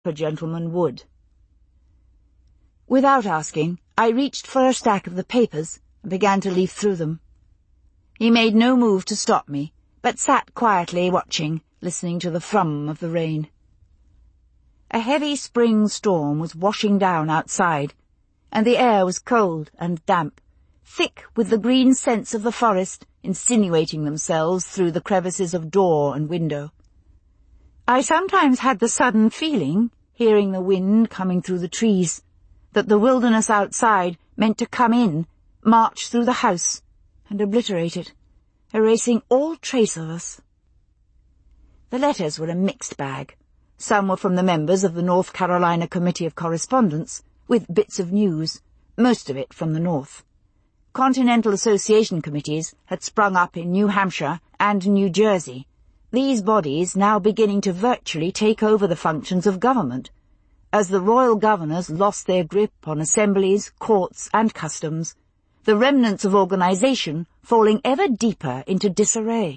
a gentleman would. Without asking, I reached for a stack of the papers and began to leaf through them. He made no move to stop me, but sat quietly watching, listening to the thrum of the rain. A heavy spring storm was washing down outside, and the air was cold and damp, thick with the green scents of the forest insinuating themselves through the crevices of door and window. I sometimes had the sudden feeling, hearing the wind coming through the trees, that the wilderness outside meant to come in, march through the house, and obliterate it, erasing all trace of us. The letters were a mixed bag. Some were from the members of the North Carolina Committee of Correspondence, with bits of news, most of it from the North. Continental Association committees had sprung up in New Hampshire and New Jersey, these bodies now beginning to virtually take over the functions of government, as the royal governors lost their grip on assemblies, courts, and customs, the remnants of organization falling ever deeper into disarray.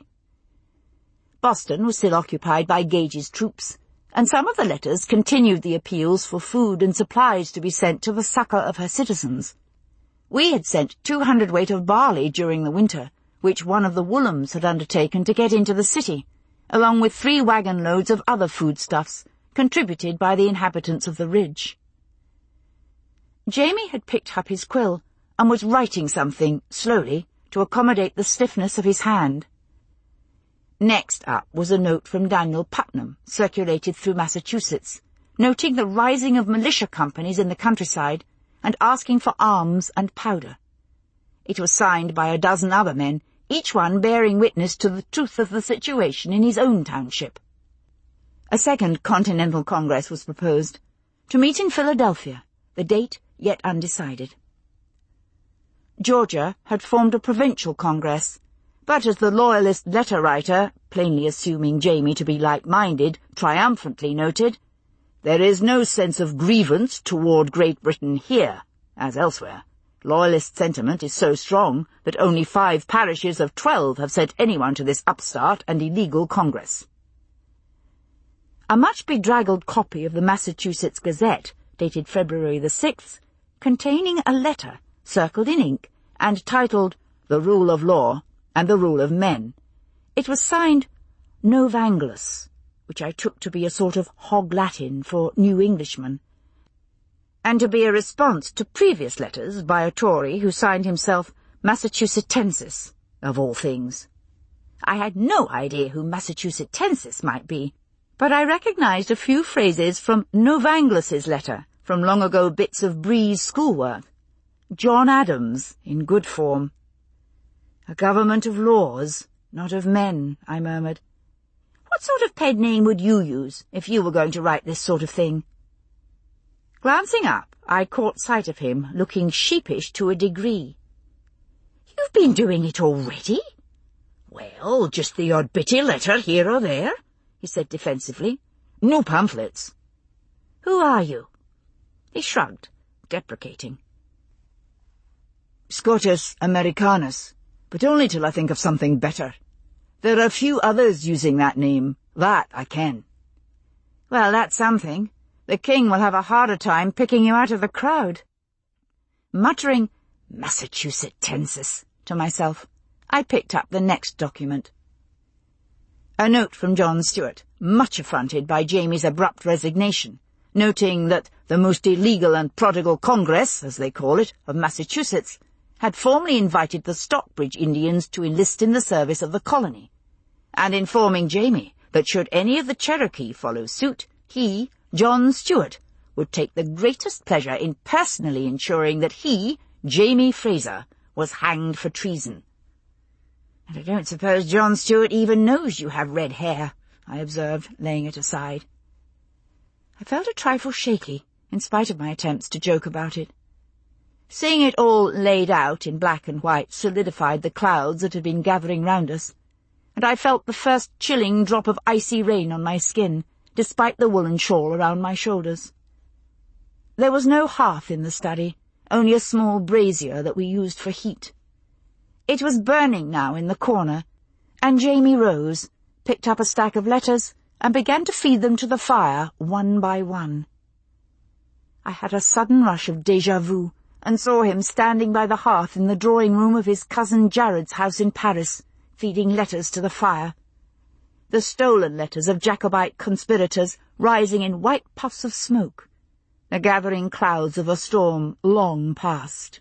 Boston was still occupied by Gage's troops, and some of the letters continued the appeals for food and supplies to be sent to the succor of her citizens. We had sent 200 weight of barley during the winter, which one of the Woolhams had undertaken to get into the city, along with 3 wagon loads of other foodstuffs, contributed by the inhabitants of the ridge. Jamie had picked up his quill, and was writing something, slowly, to accommodate the stiffness of his hand. Next up was a note from Daniel Putnam, circulated through Massachusetts, noting the rising of militia companies in the countryside, and asking for arms and powder. It was signed by a dozen other men, each one bearing witness to the truth of the situation in his own township. A second Continental Congress was proposed, to meet in Philadelphia, the date yet undecided. Georgia had formed a provincial Congress, but as the Loyalist letter-writer, plainly assuming Jamie to be like-minded, triumphantly noted, "There is no sense of grievance toward Great Britain here, as elsewhere. Loyalist sentiment is so strong that only 5 parishes of 12 have sent anyone to this upstart and illegal Congress." A much bedraggled copy of the Massachusetts Gazette, dated February the 6th, containing a letter, circled in ink, and titled "The Rule of Law and the Rule of Men." It was signed Novanglus, which I took to be a sort of hog Latin for New Englishman, and to be a response to previous letters by a Tory who signed himself Massachusettensis, of all things. I had no idea who Massachusettensis might be, but I recognized a few phrases from Novanglus's letter, from long-ago bits of Bree's schoolwork. John Adams, in good form. "A government of laws, not of men," I murmured. "What sort of pen name would you use if you were going to write this sort of thing?" Glancing up, I caught sight of him, looking sheepish to a degree. "You've been doing it already?" "Well, just the odd bitty letter here or there," he said defensively. "No pamphlets." "Who are you?" He shrugged, deprecating. "Scotus Americanus, but only till I think of something better. There are few others using that name, that I ken." "Well, that's something. The king will have a harder time picking you out of the crowd." Muttering Massachusettensis to myself, I picked up the next document. A note from John Stuart, much affronted by Jamie's abrupt resignation, noting that the most illegal and prodigal Congress, as they call it, of Massachusetts, had formally invited the Stockbridge Indians to enlist in the service of the colony, and informing Jamie that should any of the Cherokee follow suit, he, John Stuart, would take the greatest pleasure in personally ensuring that he, Jamie Fraser, was hanged for treason. "And I don't suppose John Stuart even knows you have red hair," I observed, laying it aside. I felt a trifle shaky, in spite of my attempts to joke about it. Seeing it all laid out in black and white solidified the clouds that had been gathering round us, and I felt the first chilling drop of icy rain on my skin, despite the woolen shawl around my shoulders. There was no hearth in the study, only a small brazier that we used for heat. It was burning now in the corner, and Jamie rose, picked up a stack of letters, and began to feed them to the fire one by one. I had a sudden rush of déjà vu, and saw him standing by the hearth in the drawing-room of his cousin Jared's house in Paris, feeding letters to the fire. The stolen letters of Jacobite conspirators rising in white puffs of smoke, the gathering clouds of a storm long past.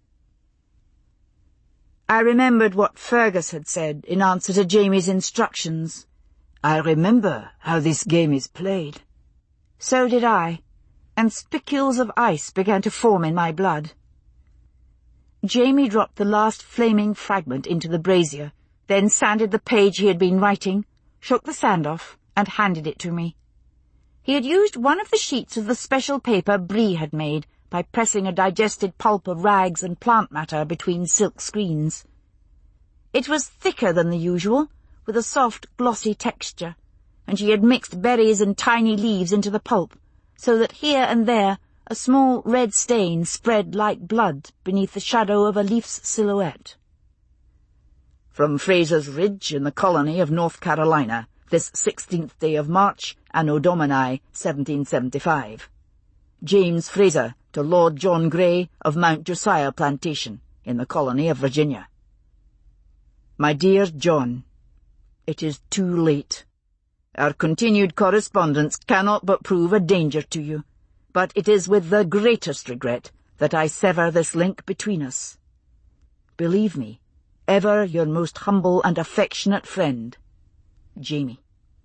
I remembered what Fergus had said in answer to Jamie's instructions. "I remember how this game is played." So did I, and spicules of ice began to form in my blood. Jamie dropped the last flaming fragment into the brazier, then sanded the page he had been writing, shook the sand off, and handed it to me. He had used one of the sheets of the special paper Brie had made by pressing a digested pulp of rags and plant matter between silk screens. It was thicker than the usual, with a soft, glossy texture, and she had mixed berries and tiny leaves into the pulp, so that here and there a small red stain spread like blood beneath the shadow of a leaf's silhouette. "From Fraser's Ridge in the colony of North Carolina, this 16th day of March, Anno Domini 1775. James Fraser to Lord John Grey of Mount Josiah Plantation, in the colony of Virginia. My dear John, it is too late. Our continued correspondence cannot but prove a danger to you, but it is with the greatest regret that I sever this link between us. Believe me, ever your most humble and affectionate friend, Jamie."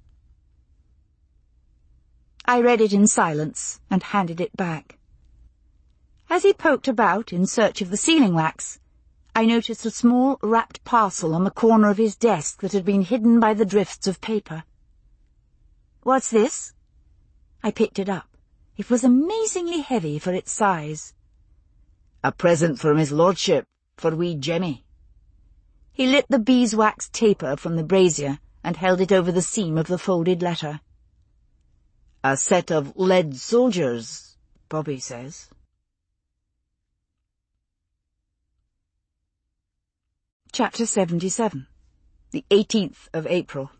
I read it in silence and handed it back. As he poked about in search of the sealing wax, I noticed a small wrapped parcel on the corner of his desk that had been hidden by the drifts of paper. "What's this?" I picked it up. It was amazingly heavy for its size. "A present from his lordship, for wee Jemmy." He lit the beeswax taper from the brazier and held it over the seam of the folded letter. "A set of lead soldiers, Bobby says." Chapter 77. The 18th of April.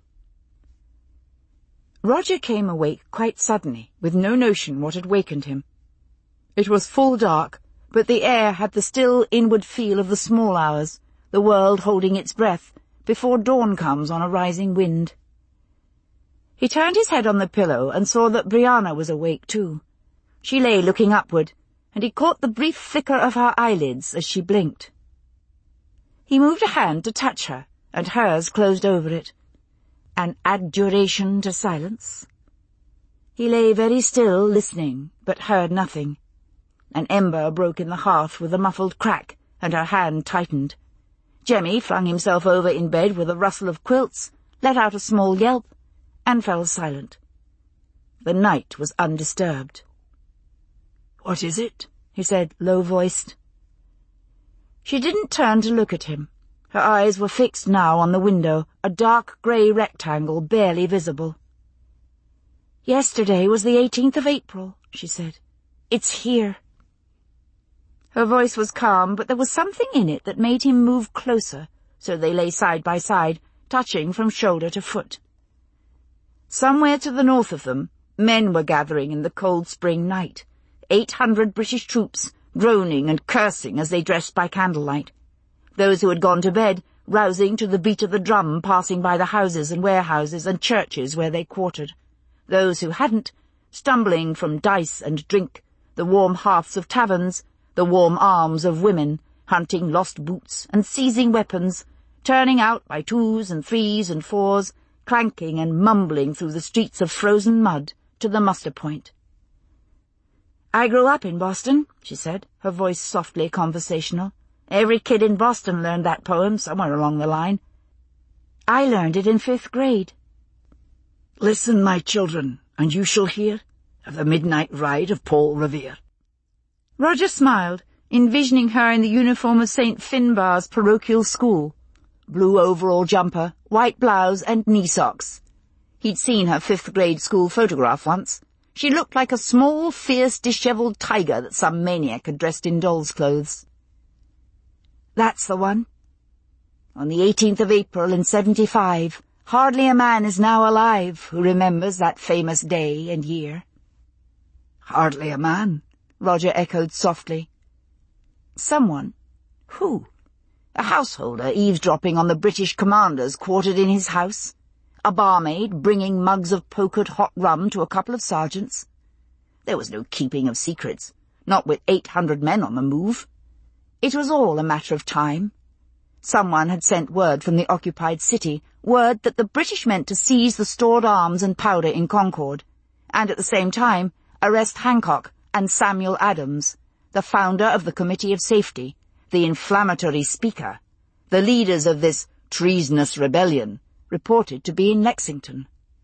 Roger came awake quite suddenly, with no notion what had wakened him. It was full dark, but the air had the still inward feel of the small hours, the world holding its breath, before dawn comes on a rising wind. He turned his head on the pillow and saw that Brianna was awake too. She lay looking upward, and he caught the brief flicker of her eyelids as she blinked. He moved a hand to touch her, and hers closed over it. An adjuration to silence. He lay very still, listening, but heard nothing. An ember broke in the hearth with a muffled crack, and her hand tightened. Jemmy flung himself over in bed with a rustle of quilts, let out a small yelp, and fell silent. The night was undisturbed. "What is it?" he said, low-voiced. She didn't turn to look at him. Her eyes were fixed now on the window, a dark grey rectangle barely visible. "Yesterday was the 18th of April, she said. "It's here." Her voice was calm, but there was something in it that made him move closer, so they lay side by side, touching from shoulder to foot. Somewhere to the north of them, men were gathering in the cold spring night, 800 British troops, groaning and cursing as they dressed by candlelight. Those who had gone to bed, rousing to the beat of the drum passing by the houses and warehouses and churches where they quartered. Those who hadn't, stumbling from dice and drink, the warm hearths of taverns, the warm arms of women, hunting lost boots and seizing weapons, turning out by 2s and 3s and 4s, clanking and mumbling through the streets of frozen mud to the muster point. "I grew up in Boston," she said, her voice softly conversational. "Every kid in Boston learned that poem somewhere along the line. I learned it in 5th grade. Listen, my children, and you shall hear of the midnight ride of Paul Revere." Roger smiled, envisioning her in the uniform of St. Finbarr's parochial school. Blue overall jumper, white blouse, and knee socks. He'd seen her 5th grade school photograph once. She looked like a small, fierce, dishevelled tiger that some maniac had dressed in doll's clothes. "That's the one. On the 18th of April in 75, Hardly a man is now alive who remembers that famous day and year." "Hardly a man," Roger echoed softly. "Someone? Who? A householder eavesdropping on the British commanders quartered in his house? A barmaid bringing mugs of pokered hot rum to a couple of sergeants? There was no keeping of secrets, not with 800 men on the move. It was all a matter of time. Someone had sent word from the occupied city, word that the British meant to seize the stored arms and powder in Concord, and at the same time arrest Hancock and Samuel Adams, the founder of the Committee of Safety, the inflammatory speaker, the leaders of this treasonous rebellion, reported to be in Lexington.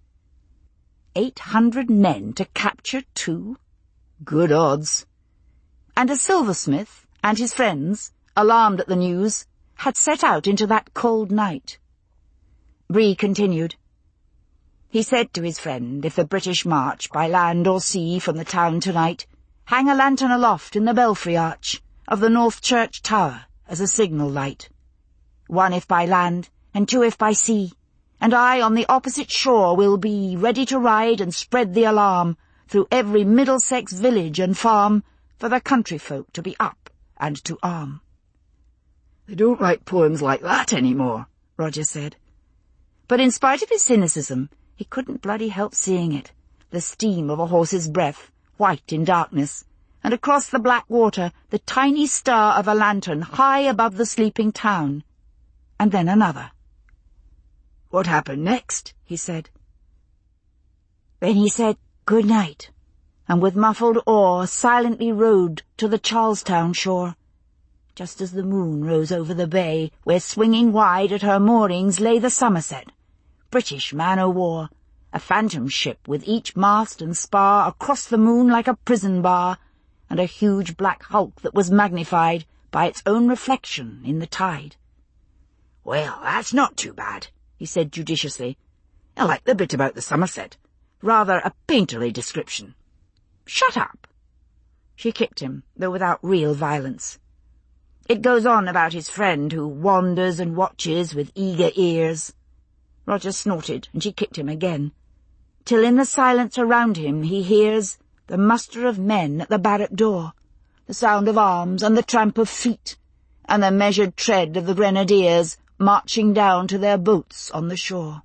800 men to capture 2? Good odds. And a silversmith and his friends, alarmed at the news, had set out into that cold night. Bree continued. He said to his friend, if the British march by land or sea from the town tonight, hang a lantern aloft in the belfry arch of the North Church Tower as a signal light. 1 if by land, and 2 if by sea, and I on the opposite shore will be ready to ride and spread the alarm through every Middlesex village and farm for the country folk to be up and to arm." "They don't write poems like that anymore," Roger said. But in spite of his cynicism, he couldn't bloody help seeing it, the steam of a horse's breath, white in darkness, and across the black water the tiny star of a lantern high above the sleeping town. And then another. "What happened next?" he said. Then he said good night, and with muffled oar silently rowed to the Charlestown shore, just as the moon rose over the bay, where swinging wide at her moorings lay the Somerset, British man-o'-war, a phantom ship with each mast and spar across the moon like a prison bar, and a huge black hulk that was magnified by its own reflection in the tide. "Well, that's not too bad," he said judiciously. "I like the bit about the Somerset. Rather a painterly description." "Shut up!" She kicked him, though without real violence. "It goes on about his friend who wanders and watches with eager ears." Roger snorted, and she kicked him again, till in the silence around him he hears the muster of men at the barrack door, the sound of arms and the tramp of feet, and the measured tread of the grenadiers marching down to their boats on the shore.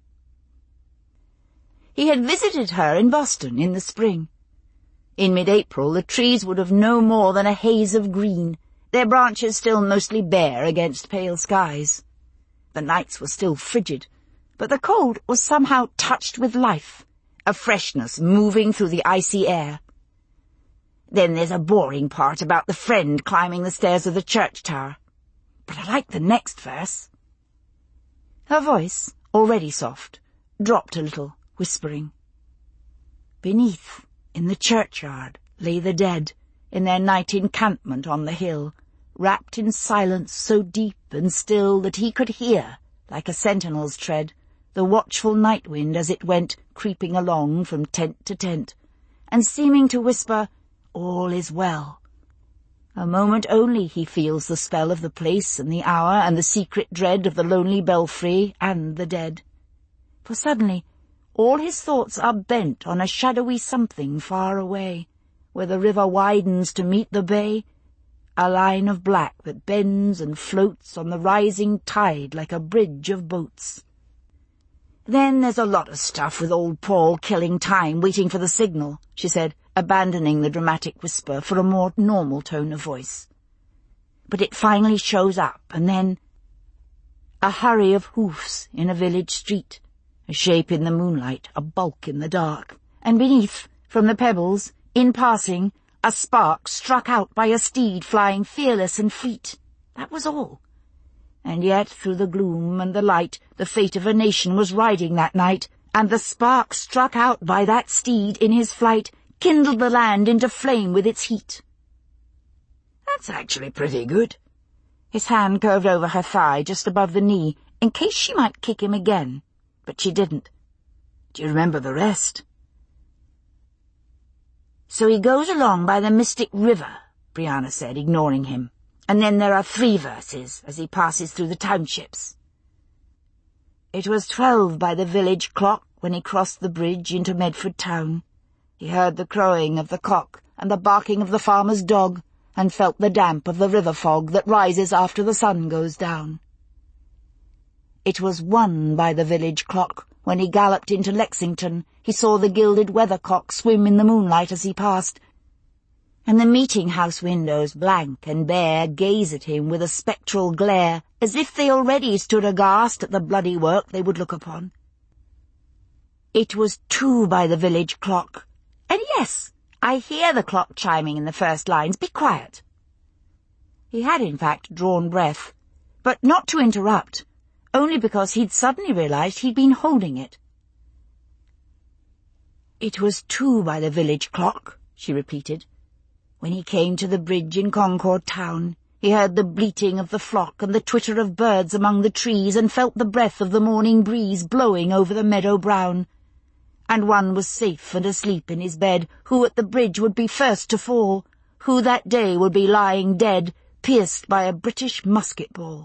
He had visited her in Boston in the spring. In mid-April the trees would have no more than a haze of green, their branches still mostly bare against pale skies. The nights were still frigid, but the cold was somehow touched with life, a freshness moving through the icy air. Then there's a boring part about the friend climbing the stairs of the church tower. But I like the next verse. Her voice, already soft, dropped a little, whispering. Beneath, in the churchyard, lay the dead, in their night encampment on the hill, wrapped in silence so deep and still that he could hear, like a sentinel's tread, the watchful night wind as it went creeping along from tent to tent, and seeming to whisper, all is well. A moment only he feels the spell of the place and the hour and the secret dread of the lonely belfry and the dead. For suddenly all his thoughts are bent on a shadowy something far away, where the river widens to meet the bay, a line of black that bends and floats on the rising tide like a bridge of boats. Then there's a lot of stuff with old Paul killing time waiting for the signal, she said, abandoning the dramatic whisper for a more normal tone of voice. But it finally shows up, and then a hurry of hoofs in a village street, a shape in the moonlight, a bulk in the dark, and beneath, from the pebbles, in passing, a spark struck out by a steed flying fearless and fleet. That was all. And yet, through the gloom and the light, the fate of a nation was riding that night, and the spark struck out by that steed in his flight kindled the land into flame with its heat. That's actually pretty good. His hand curved over her thigh just above the knee, in case she might kick him again, but she didn't. Do you remember the rest? So he goes along by the Mystic River, Brianna said, ignoring him, and then there are 3 verses as he passes through the townships. It was 12 by the village clock when he crossed the bridge into Medford town. He heard the crowing of the cock and the barking of the farmer's dog, and felt the damp of the river fog that rises after the sun goes down. It was 1 by the village clock when he galloped into Lexington. He saw the gilded weathercock swim in the moonlight as he passed, and the meeting-house windows, blank and bare, gaze at him with a spectral glare, as if they already stood aghast at the bloody work they would look upon. It was 2 by the village clock, and yes, I hear the clock chiming in the first lines. Be quiet. He had, in fact, drawn breath, but not to interrupt, only because he'd suddenly realized he'd been holding it. It was 2 by the village clock, she repeated. When he came to the bridge in Concord town, he heard the bleating of the flock and the twitter of birds among the trees, and felt the breath of the morning breeze blowing over the meadow brown. And one was safe and asleep in his bed, who at the bridge would be first to fall, who that day would be lying dead, pierced by a British musket ball.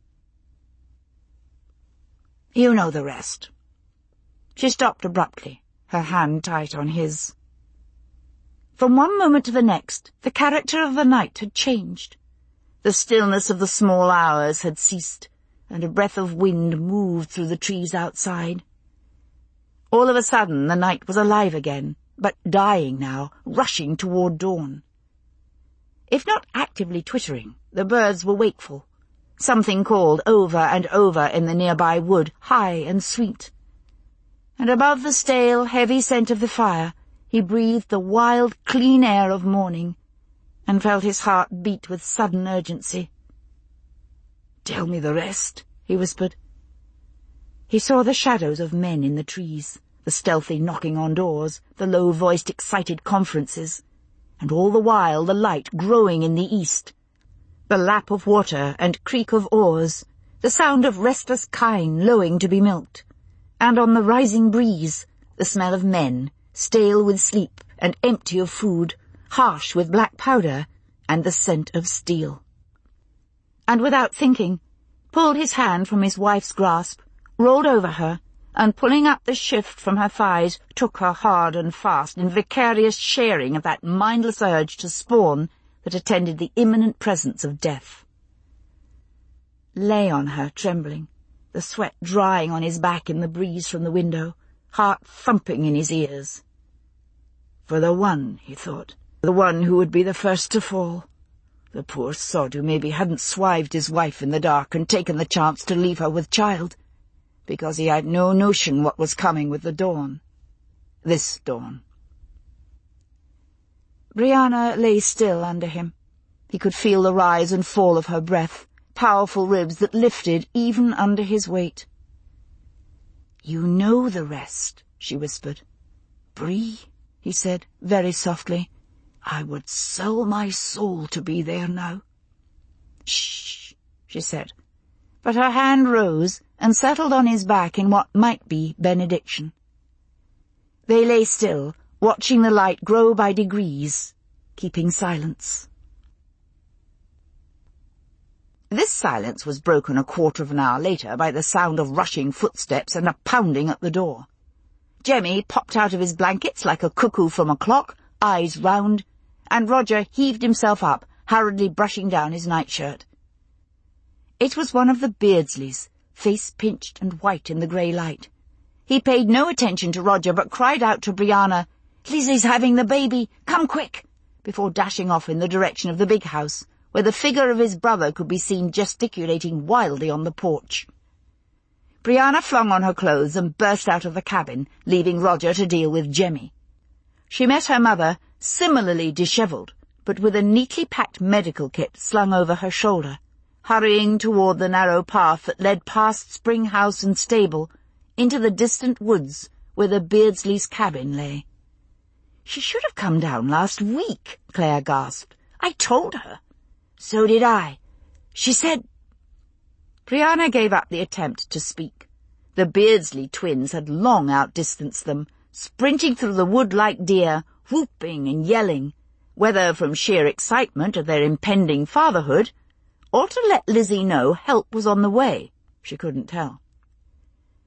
You know the rest. She stopped abruptly, her hand tight on his. From one moment to the next, the character of the night had changed. The stillness of the small hours had ceased, and a breath of wind moved through the trees outside. All of a sudden the night was alive again, but dying now, rushing toward dawn. If not actively twittering, the birds were wakeful. Something called over and over in the nearby wood, high and sweet. And above the stale, heavy scent of the fire, he breathed the wild, clean air of morning, and felt his heart beat with sudden urgency. "Tell me the rest," he whispered. He saw the shadows of men in the trees, the stealthy knocking on doors, the low-voiced excited conferences, and all the while the light growing in the east, the lap of water and creak of oars, the sound of restless kine lowing to be milked, and on the rising breeze the smell of men, stale with sleep and empty of food, harsh with black powder and the scent of steel. And without thinking, pulled his hand from his wife's grasp, rolled over her, and pulling up the shift from her thighs, took her hard and fast in vicarious sharing of that mindless urge to spawn that attended the imminent presence of death. Lay on her, trembling, the sweat drying on his back in the breeze from the window, heart thumping in his ears. For the one, he thought, the one who would be the first to fall. The poor sod who maybe hadn't swived his wife in the dark and taken the chance to leave her with child, because he had no notion what was coming with the dawn. This dawn. Brianna lay still under him. He could feel the rise and fall of her breath, powerful ribs that lifted even under his weight. "You know the rest," she whispered. "Bree," he said, very softly, "I would sell my soul to be there now." "Shh," she said, but her hand rose and settled on his back in what might be benediction. They lay still, watching the light grow by degrees, keeping silence. This silence was broken a quarter of an hour later by the sound of rushing footsteps and a pounding at the door. Jemmy popped out of his blankets like a cuckoo from a clock, eyes round, and Roger heaved himself up, hurriedly brushing down his nightshirt. It was one of the Beardsleys, face pinched and white in the grey light. He paid no attention to Roger, but cried out to Brianna, "Lizzie's having the baby! Come quick!" before dashing off in the direction of the big house, where the figure of his brother could be seen gesticulating wildly on the porch. Brianna flung on her clothes and burst out of the cabin, leaving Roger to deal with Jemmy. She met her mother, similarly dishevelled, but with a neatly packed medical kit slung over her shoulder, hurrying toward the narrow path that led past Spring House and stable into the distant woods where the Beardsleys' cabin lay. "She should have come down last week," Claire gasped. "I told her." "So did I. She said—" Brianna gave up the attempt to speak. The Beardsley twins had long outdistanced them, sprinting through the wood like deer, whooping and yelling, whether from sheer excitement of their impending fatherhood, or to let Lizzie know help was on the way, she couldn't tell.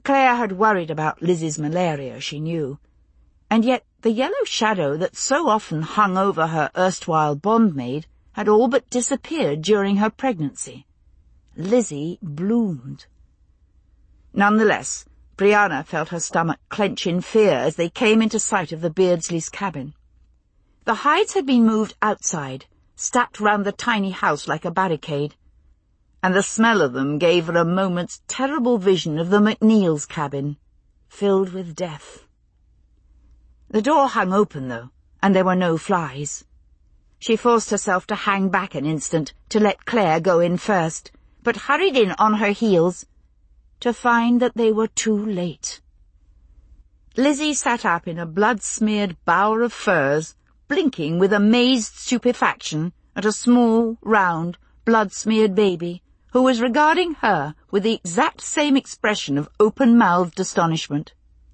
Claire had worried about Lizzie's malaria, she knew, and yet the yellow shadow that so often hung over her erstwhile bondmaid had all but disappeared during her pregnancy. Lizzie bloomed. Nonetheless, Brianna felt her stomach clench in fear as they came into sight of the Beardsleys' cabin. The hides had been moved outside, stacked round the tiny house like a barricade, and the smell of them gave her a moment's terrible vision of the McNeil's cabin, filled with death. The door hung open, though, and there were no flies. She forced herself to hang back an instant to let Claire go in first, but hurried in on her heels to find that they were too late. Lizzie sat up in a blood-smeared bower of furs, blinking with amazed stupefaction at a small, round, blood-smeared baby who was regarding her with the exact same expression of open-mouthed astonishment.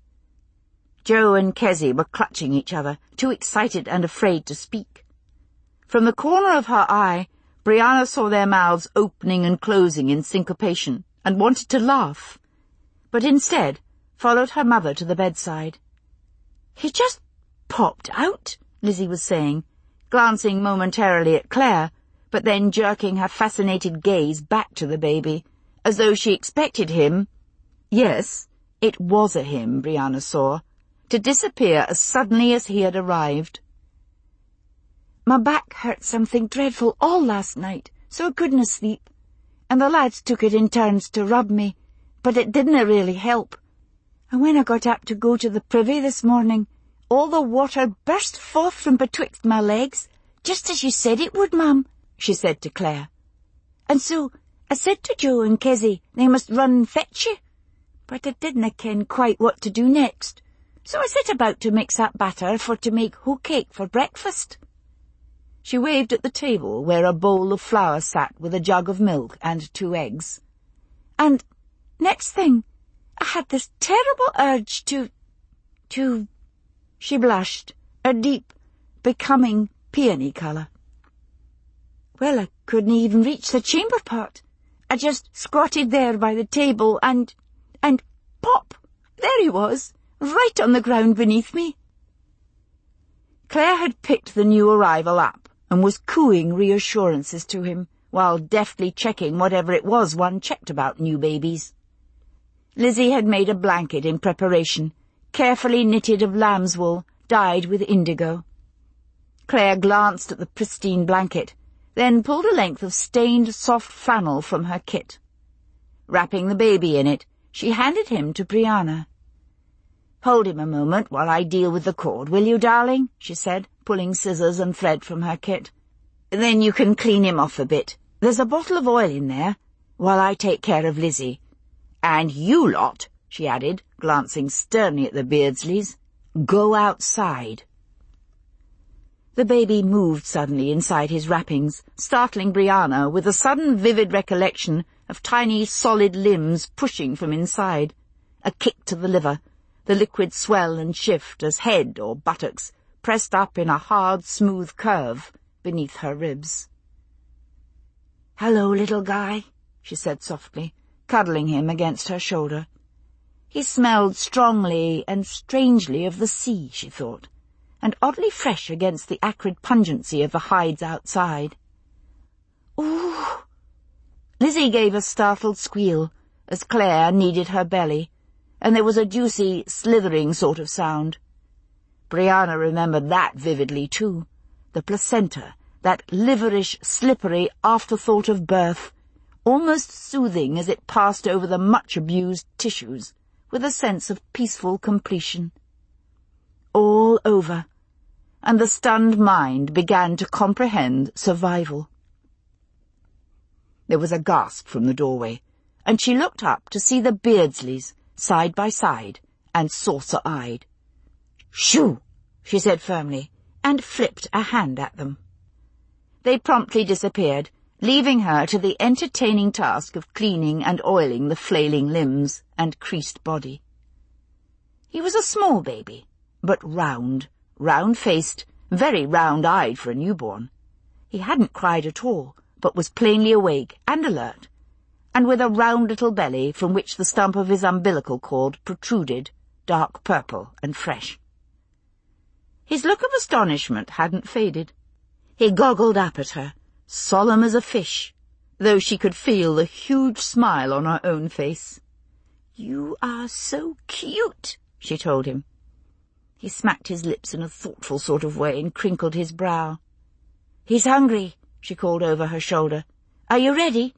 Joe and Kezzy were clutching each other, too excited and afraid to speak. From the corner of her eye, Brianna saw their mouths opening and closing in syncopation, and wanted to laugh, but instead followed her mother to the bedside. "He just popped out," Lizzie was saying, glancing momentarily at Claire, but then jerking her fascinated gaze back to the baby, as though she expected him— yes, it was a him, Brianna saw— to disappear as suddenly as he had arrived. "My back hurt something dreadful all last night, so I couldn't sleep, and the lads took it in turns to rub me, but it didn't really help. And when I got up to go to the privy this morning, all the water burst forth from betwixt my legs, just as you said it would, ma'am," she said to Claire. "And so I said to Joe and Kezzy they must run and fetch you, but I didn't ken quite what to do next, so I set about to mix up batter for to make hoe cake for breakfast." She waved at the table where a bowl of flour sat with a jug of milk and 2 eggs. "And next thing, I had this terrible urge to— She blushed, a deep, becoming peony colour. "Well, I couldn't even reach the chamber pot. I just squatted there by the table and pop, there he was, right on the ground beneath me." Claire had picked the new arrival up and was cooing reassurances to him, while deftly checking whatever it was one checked about new babies. Lizzie had made a blanket in preparation, carefully knitted of lamb's wool, dyed with indigo. Claire glanced at the pristine blanket, then pulled a length of stained soft flannel from her kit. Wrapping the baby in it, she handed him to Brianna. "Hold him a moment while I deal with the cord, will you, darling?" she said, pulling scissors and thread from her kit. "Then you can clean him off a bit. There's a bottle of oil in there, while I take care of Lizzie. And you lot," she added, glancing sternly at the Beardsleys, "go outside." The baby moved suddenly inside his wrappings, startling Brianna with a sudden vivid recollection of tiny solid limbs pushing from inside, a kick to the liver, the liquid swell and shift as head or buttocks pressed up in a hard, smooth curve beneath her ribs. "Hello, little guy," she said softly, cuddling him against her shoulder. He smelled strongly and strangely of the sea, she thought, and oddly fresh against the acrid pungency of the hides outside. "Ooh!" Lizzie gave a startled squeal as Claire kneaded her belly, and there was a juicy, slithering sort of sound. Brianna remembered that vividly too, the placenta, that liverish, slippery afterthought of birth, almost soothing as it passed over the much-abused tissues, with a sense of peaceful completion. All over, and the stunned mind began to comprehend survival. There was a gasp from the doorway, and she looked up to see the Beardsleys, side by side, and saucer-eyed. "Shoo!" she said firmly, and flipped a hand at them. They promptly disappeared, leaving her to the entertaining task of cleaning and oiling the flailing limbs and creased body. He was a small baby, but round-faced, very round-eyed for a newborn. He hadn't cried at all, but was plainly awake and alert, and with a round little belly from which the stump of his umbilical cord protruded, dark purple and fresh. His look of astonishment hadn't faded. He goggled up at her, solemn as a fish, though she could feel the huge smile on her own face. "You are so cute," she told him. He smacked his lips in a thoughtful sort of way and crinkled his brow. "He's hungry," she called over her shoulder. "Are you ready?"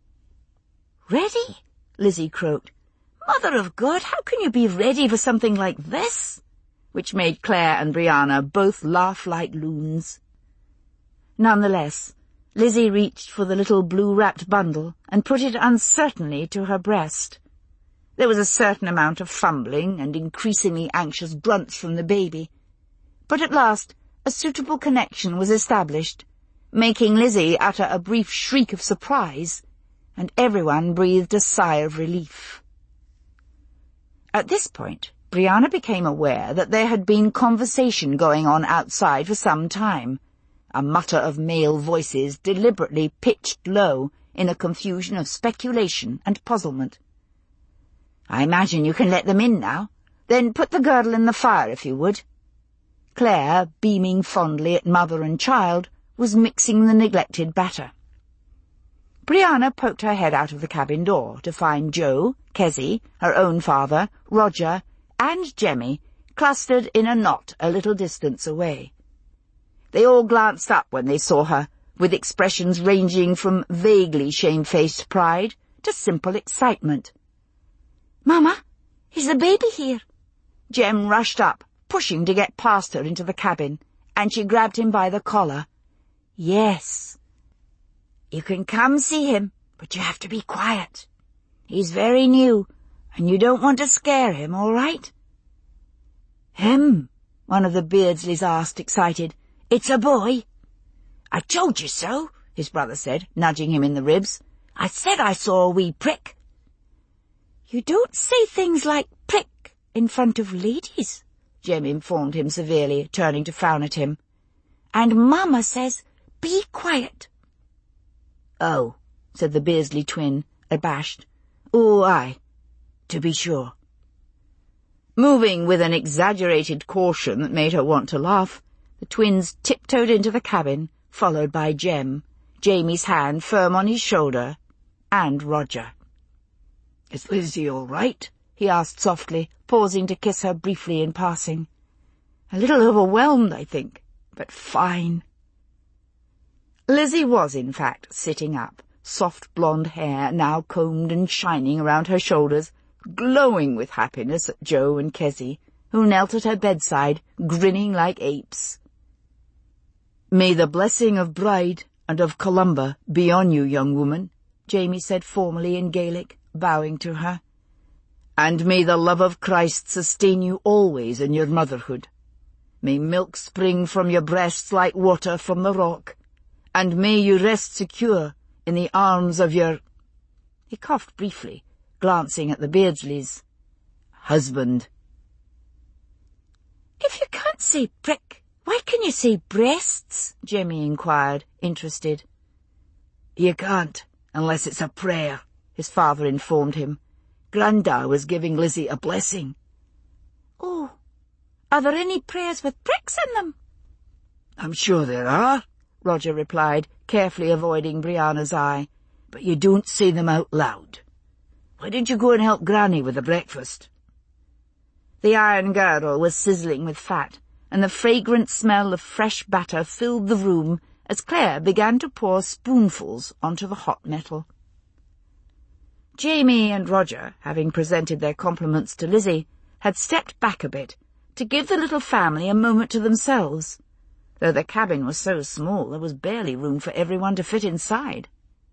"Ready?" Lizzie croaked. "Mother of God, how can you be ready for something like this?" Which made Claire and Brianna both laugh like loons. Nonetheless, Lizzie reached for the little blue-wrapped bundle and put it uncertainly to her breast. There was a certain amount of fumbling and increasingly anxious grunts from the baby, but at last a suitable connection was established, making Lizzie utter a brief shriek of surprise, and everyone breathed a sigh of relief. At this point, Brianna became aware that there had been conversation going on outside for some time, a mutter of male voices deliberately pitched low in a confusion of speculation and puzzlement. "I imagine you can let them in now. Then put the girdle in the fire, if you would." Claire, beaming fondly at mother and child, was mixing the neglected batter. Brianna poked her head out of the cabin door to find Joe, Kezzy, her own father, Roger, and Jemmy clustered in a knot a little distance away. They all glanced up when they saw her, with expressions ranging from vaguely shamefaced pride to simple excitement. "Mama, is the baby here?" Jem rushed up, pushing to get past her into the cabin, and she grabbed him by the collar. "Yes. You can come see him, but you have to be quiet. He's very new, and you don't want to scare him, all right?" One of the Beardsleys asked, excited. "It's a boy." "I told you so," his brother said, nudging him in the ribs. "I said I saw a wee prick." "You don't say things like prick in front of ladies," Jem informed him severely, turning to frown at him. "And Mama says, be quiet." "Oh," said the Beardsley twin, abashed. "Oh, aye, to be sure." Moving with an exaggerated caution that made her want to laugh, the twins tiptoed into the cabin, followed by Jem, Jamie's hand firm on his shoulder, and Roger. "Is Lizzie all right?" he asked softly, pausing to kiss her briefly in passing. "A little overwhelmed, I think, but fine." Lizzie was, in fact, sitting up, soft blonde hair now combed and shining around her shoulders, glowing with happiness at Joe and Kezzy, who knelt at her bedside, grinning like apes. "May the blessing of Bride and of Columba be on you, young woman," Jamie said formally in Gaelic, bowing to her. "And may the love of Christ sustain you always in your motherhood. May milk spring from your breasts like water from the rock, and may you rest secure in the arms of your—" He coughed briefly, glancing at the Beardsleys. "Husband." "If you can't say prick, why can you say breasts?" Jemmy inquired, interested. "You can't, unless it's a prayer," his father informed him. "Grandad was giving Lizzie a blessing." "Oh, are there any prayers with pricks in them?" "I'm sure there are," Roger replied, carefully avoiding Brianna's eye, "but you don't say them out loud. Why don't you go and help Granny with the breakfast?" The iron girdle was sizzling with fat, and the fragrant smell of fresh batter filled the room as Claire began to pour spoonfuls onto the hot metal. Jamie and Roger, having presented their compliments to Lizzie, had stepped back a bit to give the little family a moment to themselves, though the cabin was so small there was barely room for everyone to fit inside.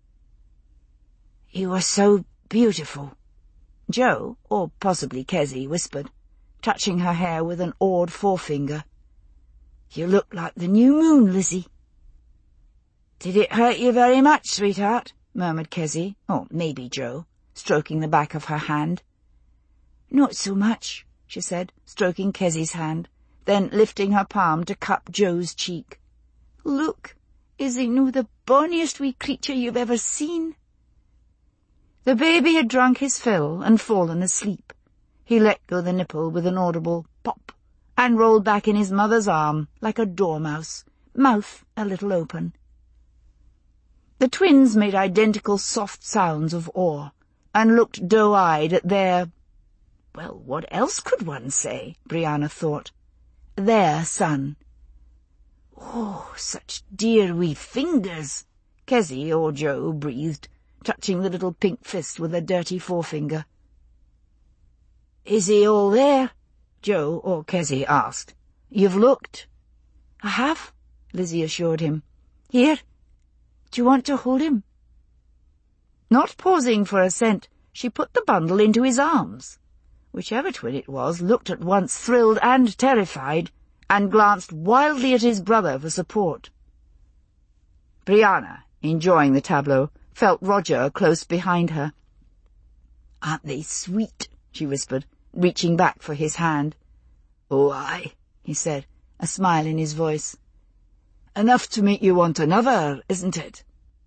"You are so beautiful," Joe, or possibly Kezzy, whispered, touching her hair with an awed forefinger. "You look like the new moon, Lizzie." "Did it hurt you very much, sweetheart?" murmured Kezzy, or maybe Joe, stroking the back of her hand. "Not so much," she said, stroking Kezzy's hand, then lifting her palm to cup Joe's cheek. "Look, is he no the bonniest wee creature you've ever seen?" The baby had drunk his fill and fallen asleep. He let go the nipple with an audible pop and rolled back in his mother's arm like a dormouse, mouth a little open. The twins made identical soft sounds of awe and looked doe-eyed at their— well, what else could one say, Brianna thought. Their son. "Oh, such dear wee fingers," Kezzy or Joe breathed, touching the little pink fist with a dirty forefinger. "Is he all there?" Joe or Kezzy asked. "You've looked?" "I have," Lizzie assured him. "Here, do you want to hold him?" Not pausing for assent, she put the bundle into his arms. Whichever twin it was looked at once thrilled and terrified, and glanced wildly at his brother for support. Brianna, enjoying the tableau, felt Roger close behind her. "Aren't they sweet?" she whispered, reaching back for his hand. "Oh, aye," he said, a smile in his voice. "Enough to make you want another, isn't it?"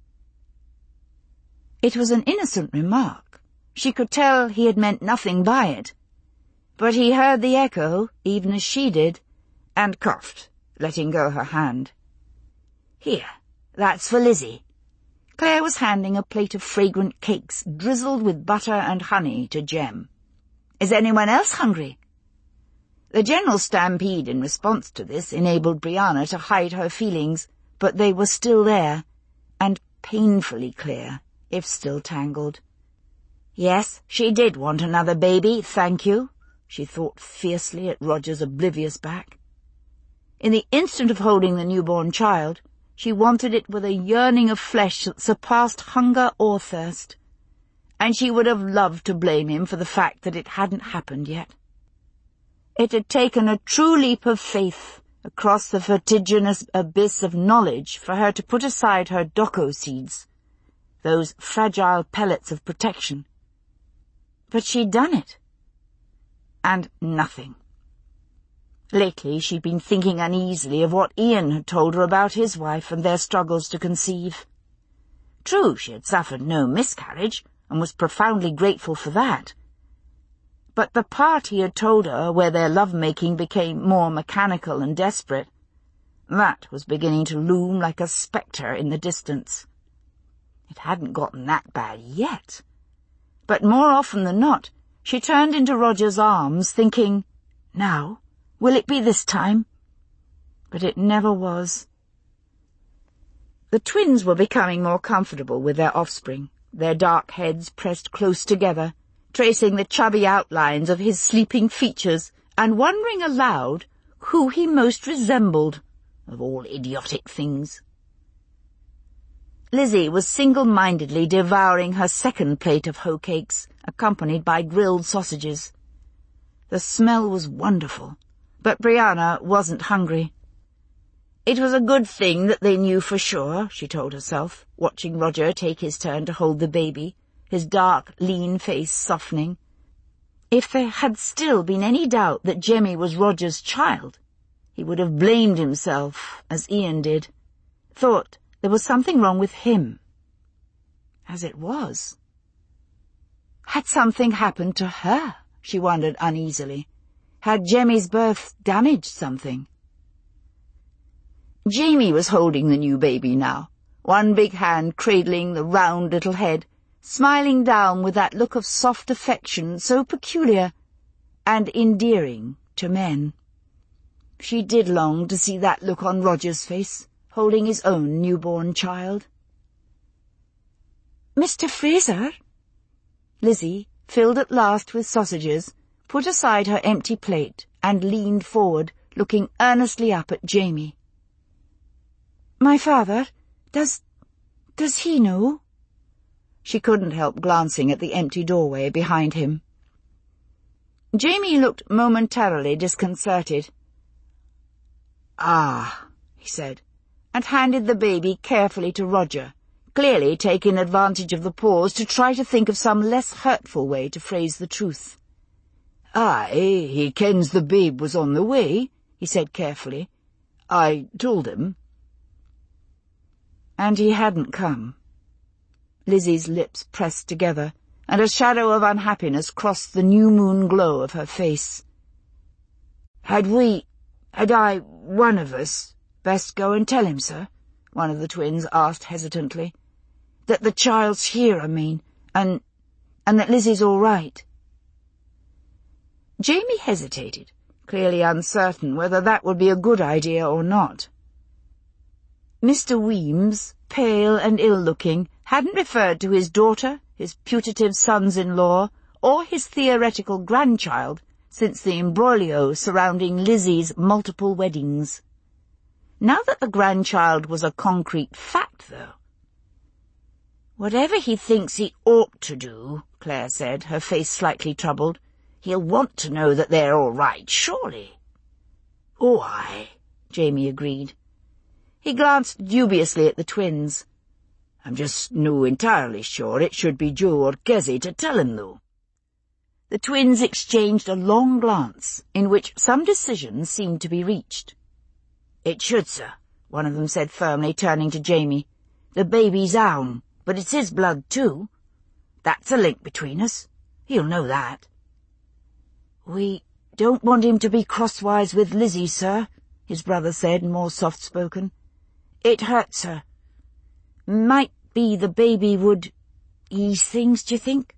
It was an innocent remark. She could tell he had meant nothing by it. But he heard the echo, even as she did, and coughed, letting go her hand. "Here, that's for Lizzie." Claire was handing a plate of fragrant cakes drizzled with butter and honey to Jem. "Is anyone else hungry?" The general stampede in response to this enabled Brianna to hide her feelings, but they were still there, and painfully clear, if still tangled. Yes, she did want another baby, thank you, she thought fiercely at Roger's oblivious back. In the instant of holding the newborn child, she wanted it with a yearning of flesh that surpassed hunger or thirst, and she would have loved to blame him for the fact that it hadn't happened yet. It had taken a true leap of faith across the vertiginous abyss of knowledge for her to put aside her doco seeds, those fragile pellets of protection. But she'd done it. And nothing. Lately she'd been thinking uneasily of what Ian had told her about his wife and their struggles to conceive. True, she had suffered no miscarriage, and was profoundly grateful for that. But the part he had told her where their love-making became more mechanical and desperate, that was beginning to loom like a spectre in the distance. It hadn't gotten that bad yet. But more often than not, she turned into Roger's arms, thinking, "Now, will it be this time?" But it never was. The twins were becoming more comfortable with their offspring, their dark heads pressed close together, tracing the chubby outlines of his sleeping features, and wondering aloud who he most resembled, of all idiotic things. Lizzie was single-mindedly devouring her second plate of hoe cakes, accompanied by grilled sausages. The smell was wonderful, but Brianna wasn't hungry. It was a good thing that they knew for sure, she told herself, watching Roger take his turn to hold the baby, his dark, lean face softening. If there had still been any doubt that Jemmy was Roger's child, he would have blamed himself, as Ian did, thought there was something wrong with him. As it was. Had something happened to her, she wondered uneasily. Had Jemmy's birth damaged something? Jamie was holding the new baby now, one big hand cradling the round little head, smiling down with that look of soft affection so peculiar and endearing to men. She did long to see that look on Roger's face, holding his own newborn child. "Mr. Fraser?" Lizzie, filled at last with sausages, put aside her empty plate and leaned forward, looking earnestly up at Jamie. "My father, does he know?" She couldn't help glancing at the empty doorway behind him. Jamie looked momentarily disconcerted. "Ah," he said, and handed the baby carefully to Roger, clearly taking advantage of the pause to try to think of some less hurtful way to phrase the truth. "Aye, he kens the babe was on the way," he said carefully. "I told him." And he hadn't come. Lizzie's lips pressed together, and a shadow of unhappiness crossed the new moon glow of her face. Had I, one of us, best go and tell him, sir?" one of the twins asked hesitantly. "That the child's here, I mean, and that Lizzie's all right." Jamie hesitated, clearly uncertain whether that would be a good idea or not. Mr. Weems, pale and ill-looking, hadn't referred to his daughter, his putative sons-in-law, or his theoretical grandchild since the imbroglio surrounding Lizzie's multiple weddings. Now that the grandchild was a concrete fact, though. "Whatever he thinks he ought to do," Claire said, her face slightly troubled, "he'll want to know that they're all right, surely." "Oh, aye," Jamie agreed. He glanced dubiously at the twins. "I'm just no entirely sure it should be Joe or Kezzy to tell him, though." The twins exchanged a long glance, in which some decision seemed to be reached. "It should, sir," one of them said firmly, turning to Jamie. "The baby's own, but it's his blood, too. That's a link between us. He'll know that." "We don't want him to be crosswise with Lizzie, sir," his brother said, more soft-spoken. "It hurts her. Might be the baby would ease things, do you think?"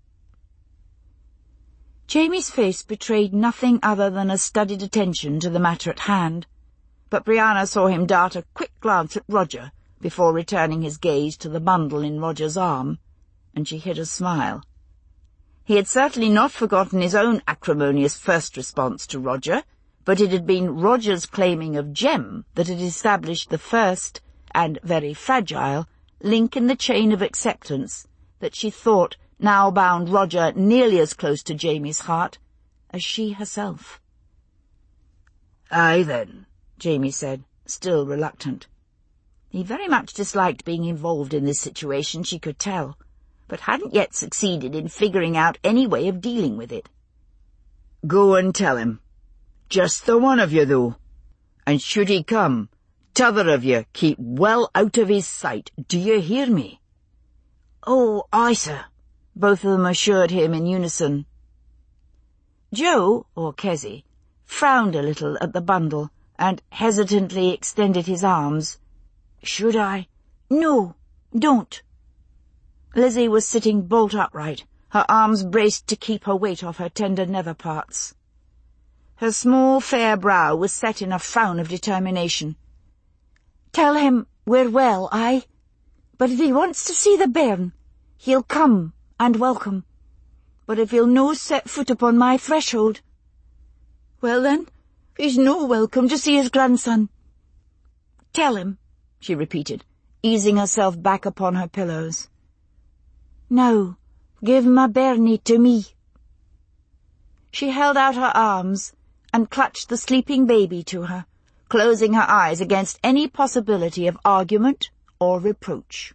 Jamie's face betrayed nothing other than a studied attention to the matter at hand, but Brianna saw him dart a quick glance at Roger before returning his gaze to the bundle in Roger's arm, and she hid a smile. He had certainly not forgotten his own acrimonious first response to Roger, but it had been Roger's claiming of Jem that had established the first, and very fragile, link in the chain of acceptance that she thought now bound Roger nearly as close to Jamie's heart as she herself. "Aye, then," Jamie said, still reluctant. He very much disliked being involved in this situation, she could tell, but hadn't yet succeeded in figuring out any way of dealing with it. "Go and tell him. Just the one of you, though. And should he come, t'other of you keep well out of his sight. Do you hear me?" "Oh, aye, sir," both of them assured him in unison. Joe, or Kezzy, frowned a little at the bundle and hesitantly extended his arms. "Should I?" "No, don't." Lizzie was sitting bolt upright, her arms braced to keep her weight off her tender nether parts. Her small, fair brow was set in a frown of determination. "Tell him we're well, aye? But if he wants to see the bairn, he'll come and welcome. But if he'll no set foot upon my threshold, well then, he's no welcome to see his grandson. Tell him," she repeated, easing herself back upon her pillows. "Now, give my bairnie to me." She held out her arms and clutched the sleeping baby to her, closing her eyes against any possibility of argument or reproach.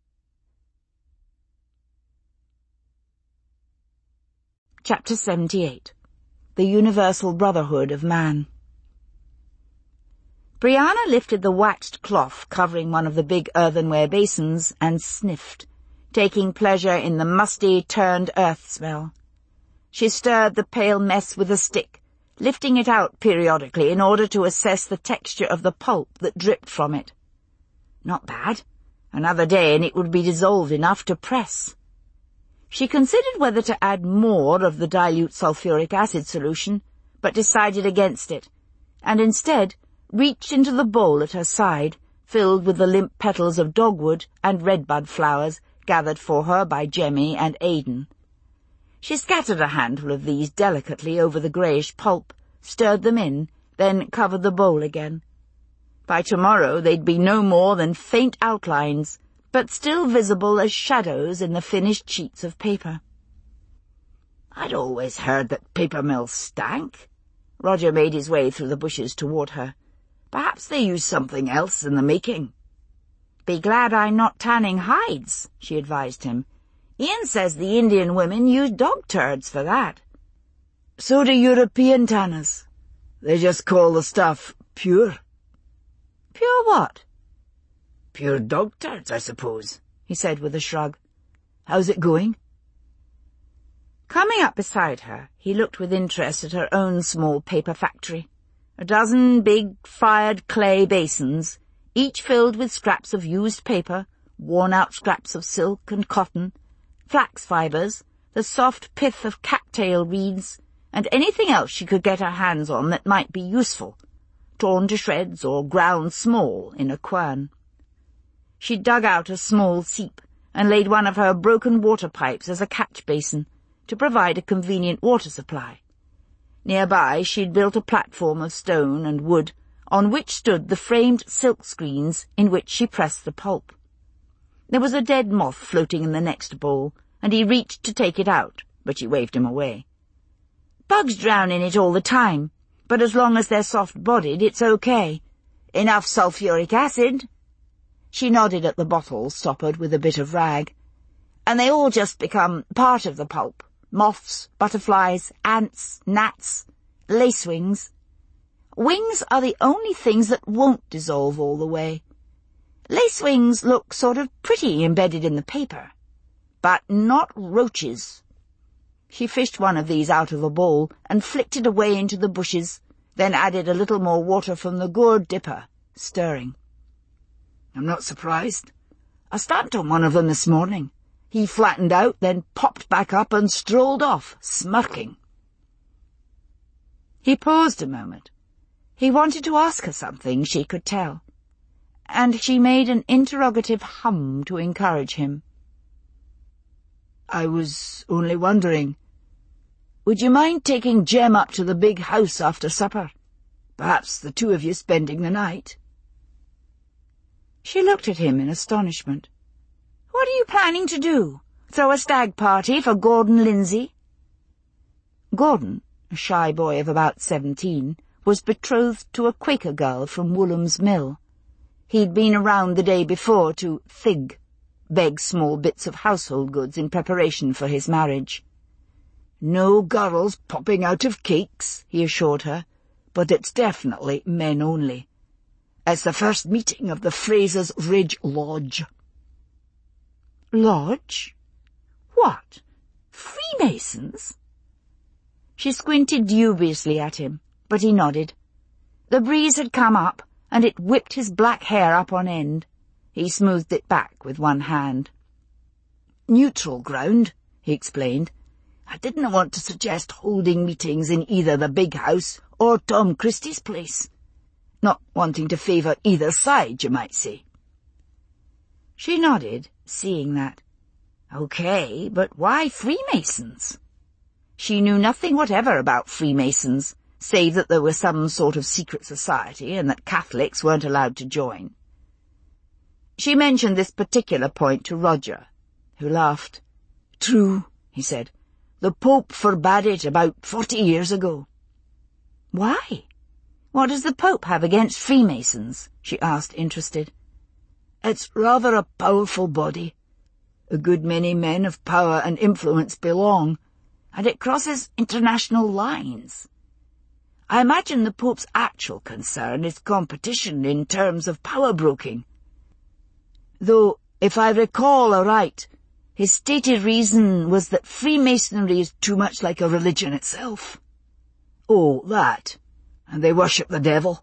Chapter 78. The Universal Brotherhood of Man. Brianna lifted the waxed cloth covering one of the big earthenware basins and sniffed, taking pleasure in the musty, turned earth smell. She stirred the pale mess with a stick, lifting it out periodically in order to assess the texture of the pulp that dripped from it. Not bad. Another day and it would be dissolved enough to press. She considered whether to add more of the dilute sulphuric acid solution, but decided against it, and instead reached into the bowl at her side, filled with the limp petals of dogwood and redbud flowers gathered for her by Jemmy and Aidan. She scattered a handful of these delicately over the greyish pulp, stirred them in, then covered the bowl again. By tomorrow they'd be no more than faint outlines, but still visible as shadows in the finished sheets of paper. "I'd always heard that paper mills stank." Roger made his way through the bushes toward her. "Perhaps they use something else in the making." "Be glad I'm not tanning hides," she advised him. "Ian says the Indian women use dog turds for that." "So do European tanners. They just call the stuff pure." "Pure what?" "Pure dog turds, I suppose," he said with a shrug. "How's it going?" Coming up beside her, he looked with interest at her own small paper factory. A dozen big, fired clay basins, each filled with scraps of used paper, worn-out scraps of silk and cotton, flax fibres, the soft pith of cattail reeds, and anything else she could get her hands on that might be useful, torn to shreds or ground small in a quern. She dug out a small seep and laid one of her broken water pipes as a catch basin, to provide a convenient water supply. Nearby she'd built a platform of stone and wood, on which stood the framed silk screens in which she pressed the pulp. There was a dead moth floating in the next bowl, and he reached to take it out, but she waved him away. "Bugs drown in it all the time, but as long as they're soft-bodied, it's okay. Enough sulphuric acid." She nodded at the bottle stoppered with a bit of rag. "And they all just become part of the pulp. Moths, butterflies, ants, gnats, lacewings. Wings are the only things that won't dissolve all the way. Lacewings look sort of pretty embedded in the paper, but not roaches." She fished one of these out of a bowl and flicked it away into the bushes, then added a little more water from the gourd dipper, stirring. "I'm not surprised. I stamped on one of them this morning." He flattened out, then popped back up and strolled off, smirking. He paused a moment. He wanted to ask her something she could tell, and she made an interrogative hum to encourage him. "I was only wondering, would you mind taking Jem up to the big house after supper? Perhaps the two of you spending the night?" She looked at him in astonishment. "What are you planning to do? Throw a stag party for Gordon Lindsay?" Gordon, a shy boy of about 17, was betrothed to a Quaker girl from Woolham's Mill. He'd been around the day before to beg small bits of household goods in preparation for his marriage. "No girls popping out of cakes," he assured her, "but it's definitely men only. It's the first meeting of the Fraser's Ridge Lodge." "Lodge? What? Freemasons?" She squinted dubiously at him, but he nodded. The breeze had come up, and it whipped his black hair up on end. He smoothed it back with one hand. "Neutral ground," he explained. "I didn't want to suggest holding meetings in either the big house or Tom Christie's place. Not wanting to favour either side, you might say." She nodded, seeing that. "Okay, but why Freemasons?" She knew nothing whatever about Freemasons, save that there was some sort of secret society and that Catholics weren't allowed to join. She mentioned this particular point to Roger, who laughed. "True," he said. "The Pope forbade it about 40 years ago." "Why? What does the Pope have against Freemasons?" she asked, interested. "It's rather a powerful body. A good many men of power and influence belong, and it crosses international lines. I imagine the Pope's actual concern is competition in terms of power broking. Though, if I recall aright, his stated reason was that Freemasonry is too much like a religion itself." "Oh, that. And they worship the devil."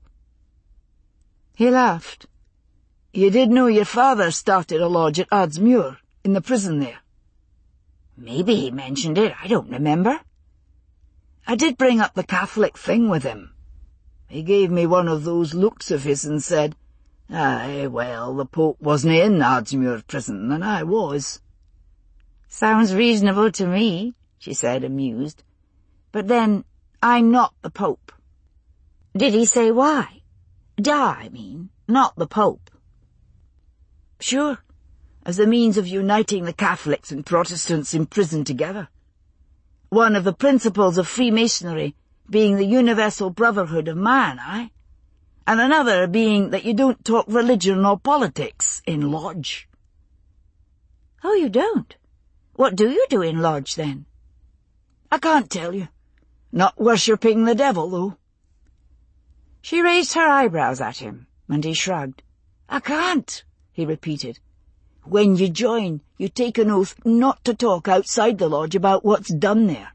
He laughed. "You did know your father started a lodge at Ardsmuir, in the prison there?" "Maybe he mentioned it, I don't remember." "I did bring up the Catholic thing with him. He gave me one of those looks of his and said, 'Aye, well, the Pope wasn't in Ardsmuir prison, and I was.'" "Sounds reasonable to me," she said, amused. "But then, I'm not the Pope." "Did he say why? I mean, not the Pope." "Sure, as a means of uniting the Catholics and Protestants in prison together. One of the principles of Freemasonry being the universal brotherhood of man, aye? And another being that you don't talk religion or politics in lodge." "Oh, you don't? What do you do in lodge, then?" "I can't tell you. Not worshipping the devil, though." She raised her eyebrows at him, and he shrugged. "I can't," he repeated. When you join, you take an oath not to talk outside the lodge about what's done there."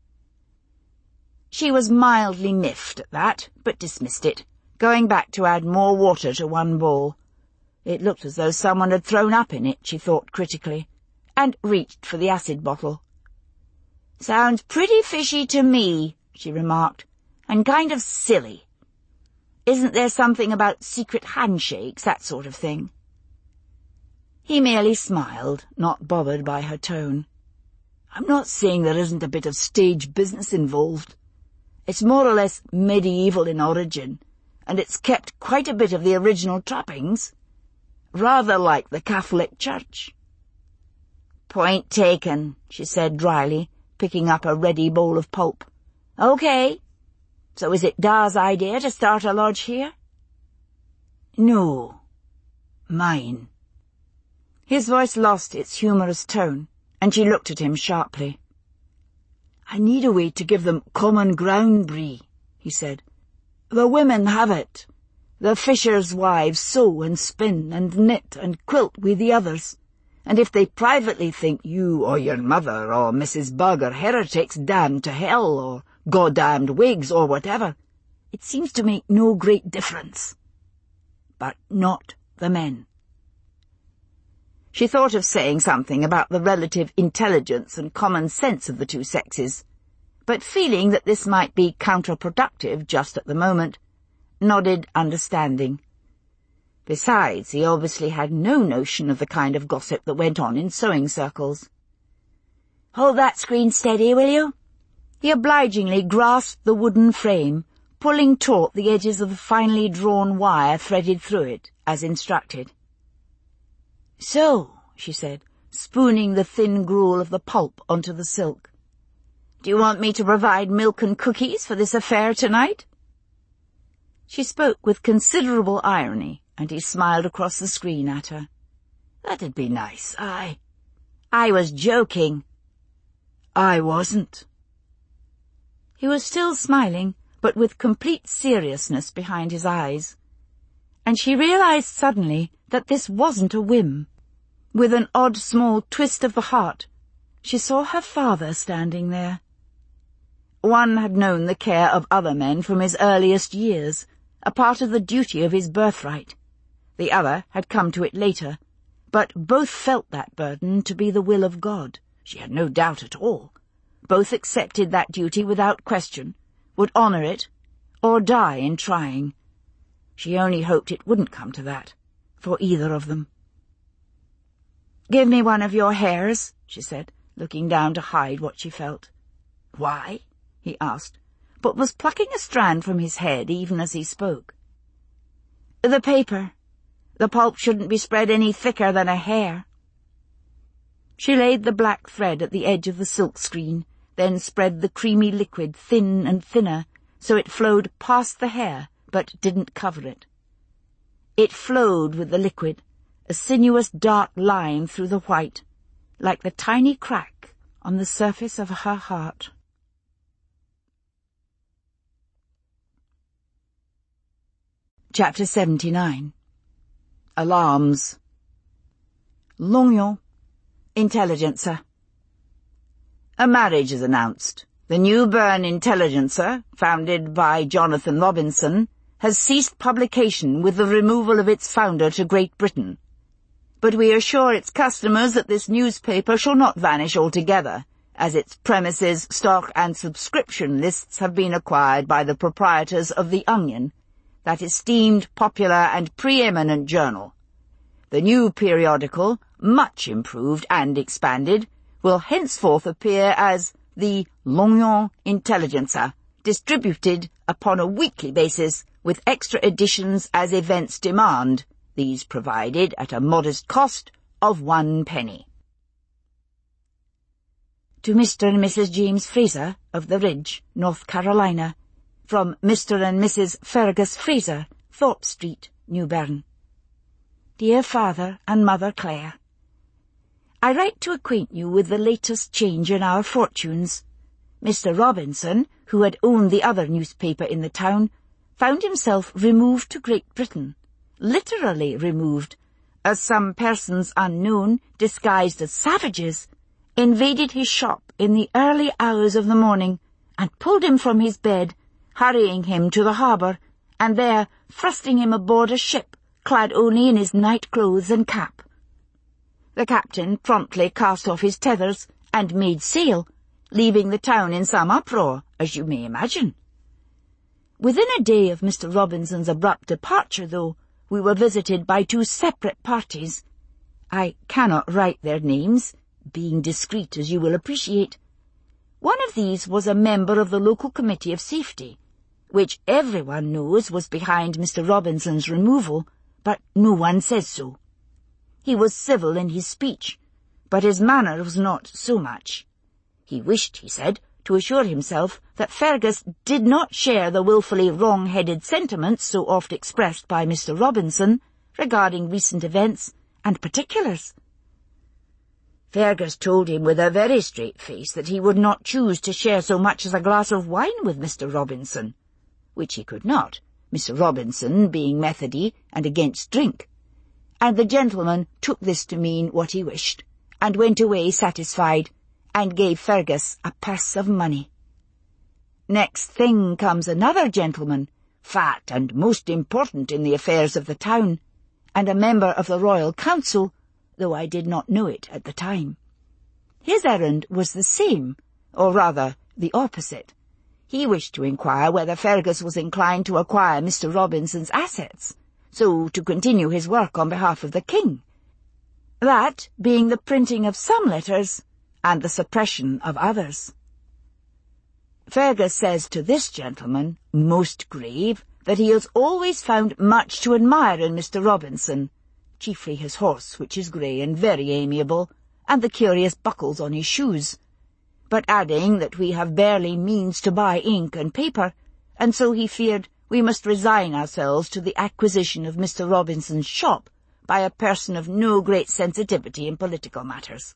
She was mildly miffed at that, but dismissed it, going back to add more water to one bowl. It looked as though someone had thrown up in it, she thought critically, and reached for the acid bottle. "Sounds pretty fishy to me," she remarked, "and kind of silly. Isn't there something about secret handshakes, that sort of thing?" He merely smiled, not bothered by her tone. "I'm not saying there isn't a bit of stage business involved. It's more or less medieval in origin, and it's kept quite a bit of the original trappings. Rather like the Catholic Church." "Point taken," she said dryly, picking up a ready bowl of pulp. "Okay. So is it Da's idea to start a lodge here?" "No. Mine." His voice lost its humorous tone, and she looked at him sharply. "I need a way to give them common ground, Bree," he said. "The women have it. The fishers' wives sew and spin and knit and quilt with the others, and if they privately think you or your mother or Mrs. Bug are heretics damned to hell or goddamned Whigs or whatever, it seems to make no great difference. But not the men." She thought of saying something about the relative intelligence and common sense of the two sexes, but feeling that this might be counterproductive just at the moment, nodded understanding. Besides, he obviously had no notion of the kind of gossip that went on in sewing circles. "Hold that screen steady, will you?" He obligingly grasped the wooden frame, pulling taut the edges of the finely drawn wire threaded through it, as instructed. "So," she said, spooning the thin gruel of the pulp onto the silk. "Do you want me to provide milk and cookies for this affair tonight?" She spoke with considerable irony, and he smiled across the screen at her. "That'd be nice, aye." "I was joking." "I wasn't." He was still smiling, but with complete seriousness behind his eyes. And she realized suddenly that this wasn't a whim. With an odd small twist of the heart, she saw her father standing there. One had known the care of other men from his earliest years, a part of the duty of his birthright. The other had come to it later, but both felt that burden to be the will of God. She had no doubt at all. Both accepted that duty without question, would honour it, or die in trying. She only hoped it wouldn't come to that, for either of them. "Give me one of your hairs," she said, looking down to hide what she felt. "Why?" he asked, but was plucking a strand from his head even as he spoke. "The paper. The pulp shouldn't be spread any thicker than a hair." She laid the black thread at the edge of the silk screen, then spread the creamy liquid thin and thinner, so it flowed past the hair, but didn't cover it. It flowed with the liquid, a sinuous dark line through the white, like the tiny crack on the surface of her heart. Chapter 79. Alarms. Longyon, Intelligencer. A marriage is announced. The New Bern Intelligencer, founded by Jonathan Robinson, has ceased publication with the removal of its founder to Great Britain. But we assure its customers that this newspaper shall not vanish altogether, as its premises, stock and subscription lists have been acquired by the proprietors of The Onion, that esteemed, popular and preeminent journal. The new periodical, much improved and expanded, will henceforth appear as the Longyon Intelligencer, distributed upon a weekly basis with extra editions as events demand, these provided at a modest cost of 1 penny. To Mr. and Mrs. James Fraser of the Ridge, North Carolina, from Mr. and Mrs. Fergus Fraser, Thorpe Street, New Bern. Dear Father and Mother Clare, I write to acquaint you with the latest change in our fortunes. Mr. Robinson, who had owned the other newspaper in the town, found himself removed to Great Britain, literally removed, as some persons unknown, disguised as savages, invaded his shop in the early hours of the morning and pulled him from his bed, hurrying him to the harbour, and there thrusting him aboard a ship clad only in his night clothes and cap. The captain promptly cast off his tethers and made sail, leaving the town in some uproar, as you may imagine. Within a day of Mr. Robinson's abrupt departure, though, we were visited by two separate parties. I cannot write their names, being discreet as you will appreciate. One of these was a member of the local committee of safety, which everyone knows was behind Mr. Robinson's removal, but no one says so. He was civil in his speech, but his manner was not so much. He wished, he said, to assure himself that Fergus did not share the wilfully wrong-headed sentiments so oft expressed by Mr. Robinson regarding recent events and particulars. Fergus told him with a very straight face that he would not choose to share so much as a glass of wine with Mr. Robinson, which he could not, Mr. Robinson being methody and against drink, and the gentleman took this to mean what he wished, and went away satisfied, and gave Fergus a purse of money. Next thing comes another gentleman, fat and most important in the affairs of the town, and a member of the Royal Council, though I did not know it at the time. His errand was the same, or rather the opposite. He wished to inquire whether Fergus was inclined to acquire Mr. Robinson's assets, so to continue his work on behalf of the king. That being the printing of some letters and the suppression of others. Fergus says to this gentleman, most grave, that he has always found much to admire in Mr. Robinson, chiefly his horse, which is grey and very amiable, and the curious buckles on his shoes, but adding that we have barely means to buy ink and paper, and so he feared we must resign ourselves to the acquisition of Mr. Robinson's shop by a person of no great sensitivity in political matters.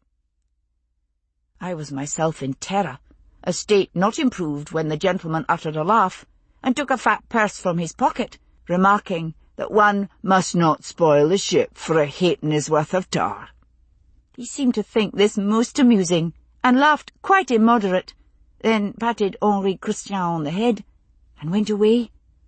I was myself in terror, a state not improved when the gentleman uttered a laugh, and took a fat purse from his pocket, remarking that one must not spoil the ship for a halfpenny's worth of tar. He seemed to think this most amusing, and laughed quite immoderate, then patted Henri Christian on the head, and went away.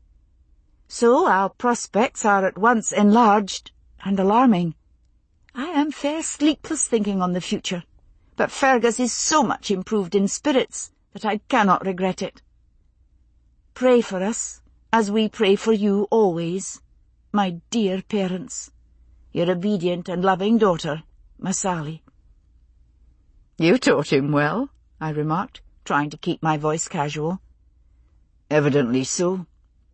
So our prospects are at once enlarged and alarming. I am fair sleepless thinking on the future, but Fergus is so much improved in spirits that I cannot regret it. Pray for us, as we pray for you always, my dear parents. Your obedient and loving daughter, Masali. You taught him well, I remarked, trying to keep my voice casual. Evidently so.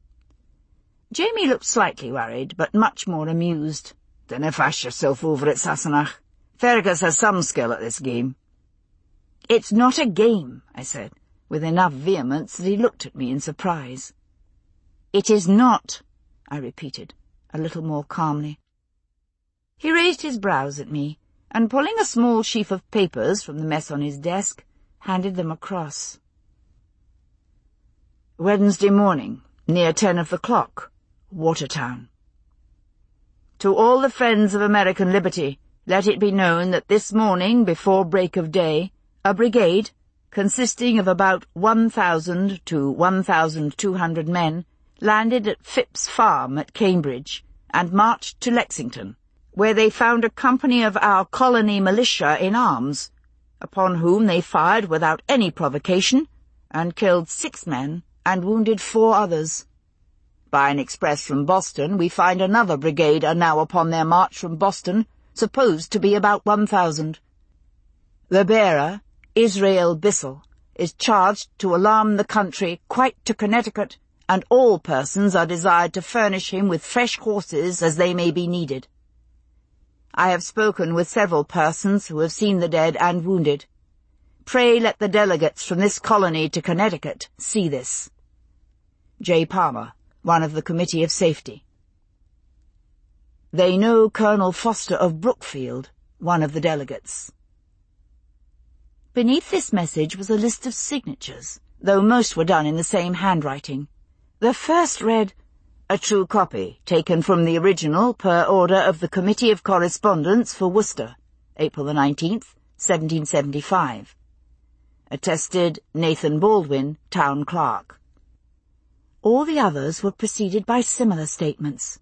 Jamie looked slightly worried, but much more amused. Dinna fash yourself over it, Sassenach. Fergus has some skill at this game. It's not a game, I said, with enough vehemence that he looked at me in surprise. It is not, I repeated, a little more calmly. He raised his brows at me, and pulling a small sheaf of papers from the mess on his desk, handed them across. Wednesday morning, near 10 of the clock, Watertown. To all the friends of American liberty, let it be known that this morning, before break of day, a brigade, consisting of about 1,000 to 1,200 men, landed at Phipps Farm at Cambridge, and marched to Lexington, where they found a company of our colony militia in arms, upon whom they fired without any provocation, and killed 6 men and wounded 4 others. By an express from Boston, we find another brigade are now upon their march from Boston, supposed to be about 1,000. The bearer, Israel Bissell, is charged to alarm the country quite to Connecticut, and all persons are desired to furnish him with fresh horses as they may be needed. I have spoken with several persons who have seen the dead and wounded. Pray let the delegates from this colony to Connecticut see this. J. Palmer, one of the Committee of Safety. They know Colonel Foster of Brookfield, one of the delegates. Beneath this message was a list of signatures, though most were done in the same handwriting. The first read, A true copy, taken from the original per order of the Committee of Correspondence for Worcester, April the 19th, 1775. Attested Nathan Baldwin, Town Clerk. All the others were preceded by similar statements.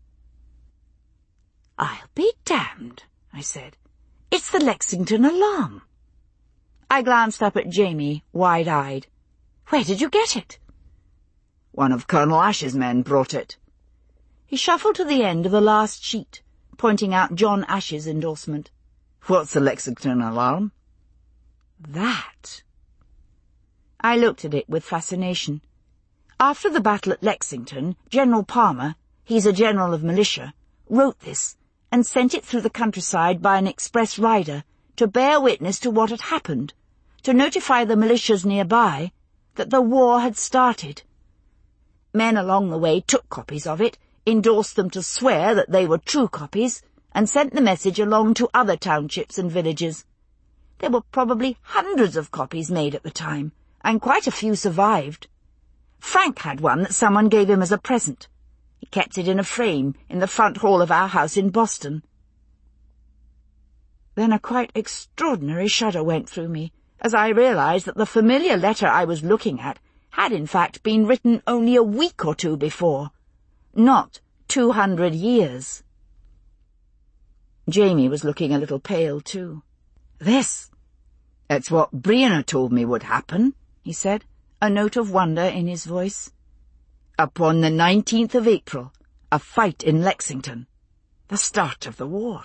"I'll be damned," I said. "It's the Lexington Alarm." I glanced up at Jamie, wide-eyed. "Where did you get it?" "One of Colonel Ash's men brought it." He shuffled to the end of the last sheet, pointing out John Ash's endorsement. "What's the Lexington Alarm?" That. I looked at it with fascination. After the battle at Lexington, General Palmer, he's a general of militia, wrote this and sent it through the countryside by an express rider to bear witness to what had happened, to notify the militias nearby that the war had started. Men along the way took copies of it, endorsed them to swear that they were true copies, and sent the message along to other townships and villages. There were probably hundreds of copies made at the time, and quite a few survived. Frank had one that someone gave him as a present. He kept it in a frame in the front hall of our house in Boston. Then a quite extraordinary shudder went through me as I realized that the familiar letter I was looking at had in fact been written only a week or two before, not 200 years. Jamie was looking a little pale too. "It's what Brianna told me would happen," he said, a note of wonder in his voice. "Upon the 19th of April, a fight in Lexington, the start of the war."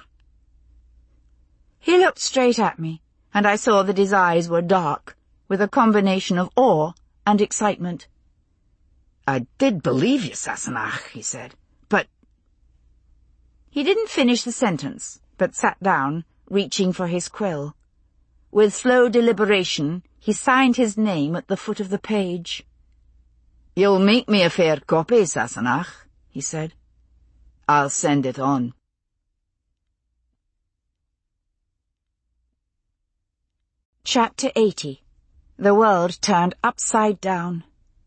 He looked straight at me, and I saw that his eyes were dark, with a combination of awe and excitement. "I did believe you, Sassenach," he said, "but—" He didn't finish the sentence, but sat down, reaching for his quill. With slow deliberation, he signed his name at the foot of the page. "You'll make me a fair copy, Sassenach," he said. "I'll send it on." Chapter 80. The world turned upside down.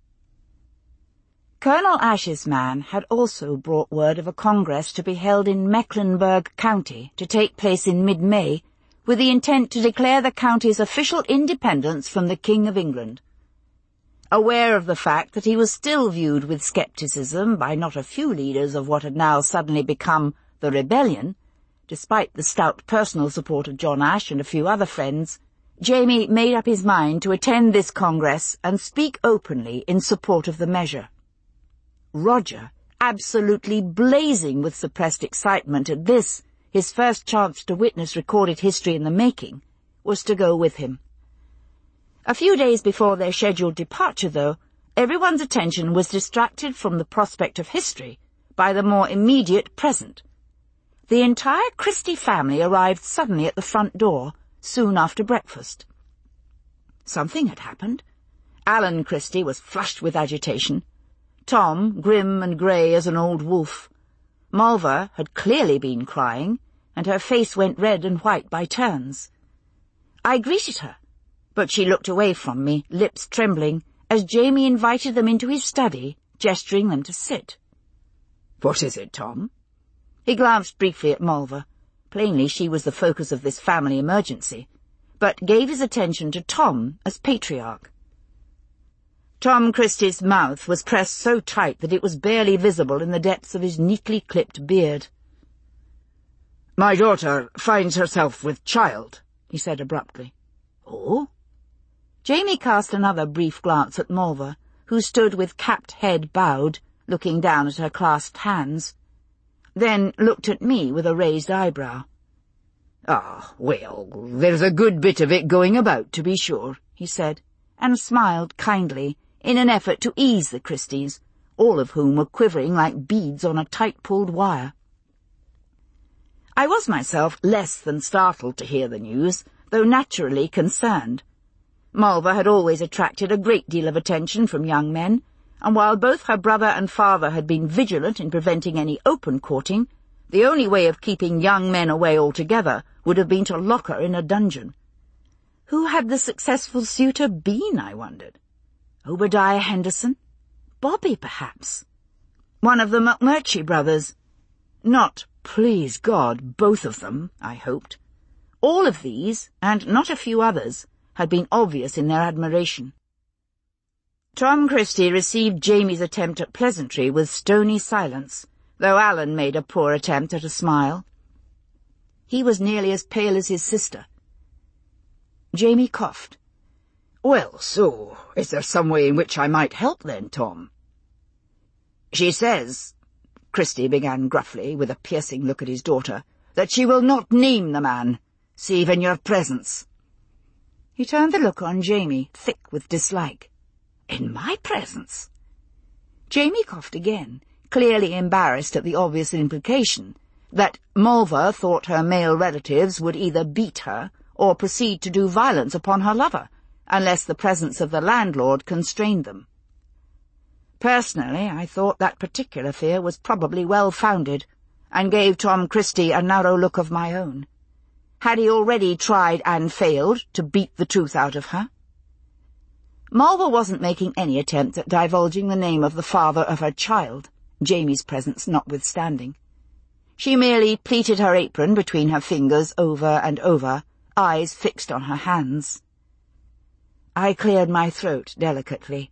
Colonel Ash's man had also brought word of a congress to be held in Mecklenburg County to take place in mid-May, with the intent to declare the county's official independence from the King of England. Aware of the fact that he was still viewed with scepticism by not a few leaders of what had now suddenly become the rebellion, despite the stout personal support of John Ash and a few other friends, Jamie made up his mind to attend this congress and speak openly in support of the measure. Roger, absolutely blazing with suppressed excitement at this, his first chance to witness recorded history in the making, was to go with him. A few days before their scheduled departure, though, everyone's attention was distracted from the prospect of history by the more immediate present. The entire Christie family arrived suddenly at the front door, soon after breakfast. Something had happened. Alan Christie was flushed with agitation. Tom, grim and grey as an old wolf. Malva had clearly been crying, and her face went red and white by turns. I greeted her, but she looked away from me, lips trembling, as Jamie invited them into his study, gesturing them to sit. "What is it, Tom?" He glanced briefly at Malva. Plainly she was the focus of this family emergency, but gave his attention to Tom as patriarch. Tom Christie's mouth was pressed so tight that it was barely visible in the depths of his neatly clipped beard. "My daughter finds herself with child," he said abruptly. "Oh?" Jamie cast another brief glance at Malva, who stood with capped head bowed, looking down at her clasped hands, then looked at me with a raised eyebrow. "Ah, well, there's a good bit of it going about, to be sure," he said, and smiled kindly in an effort to ease the Christies, all of whom were quivering like beads on a tight-pulled wire. I was myself less than startled to hear the news, though naturally concerned. Malva had always attracted a great deal of attention from young men, and while both her brother and father had been vigilant in preventing any open courting, the only way of keeping young men away altogether would have been to lock her in a dungeon. Who had the successful suitor been, I wondered? Obadiah Henderson? Bobby, perhaps? one of the McMurtry brothers. Not, please God, both of them, I hoped. All of these, and not a few others, had been obvious in their admiration. Tom Christie received Jamie's attempt at pleasantry with stony silence, though Alan made a poor attempt at a smile. He was nearly as pale as his sister. Jamie coughed. "Well, so, is there some way in which I might help then, Tom?" "She says," Christie began gruffly, with a piercing look at his daughter, "that she will not name the man, save in your presence." He turned the look on Jamie, thick with dislike. "In my presence?" Jamie coughed again, clearly embarrassed at the obvious implication that Malva thought her male relatives would either beat her or proceed to do violence upon her lover, unless the presence of the landlord constrained them. Personally, I thought that particular fear was probably well-founded, and gave Tom Christie a narrow look of my own. Had he already tried and failed to beat the truth out of her? Malva wasn't making any attempt at divulging the name of the father of her child, Jamie's presence notwithstanding. She merely pleated her apron between her fingers over and over, eyes fixed on her hands. I cleared my throat delicately.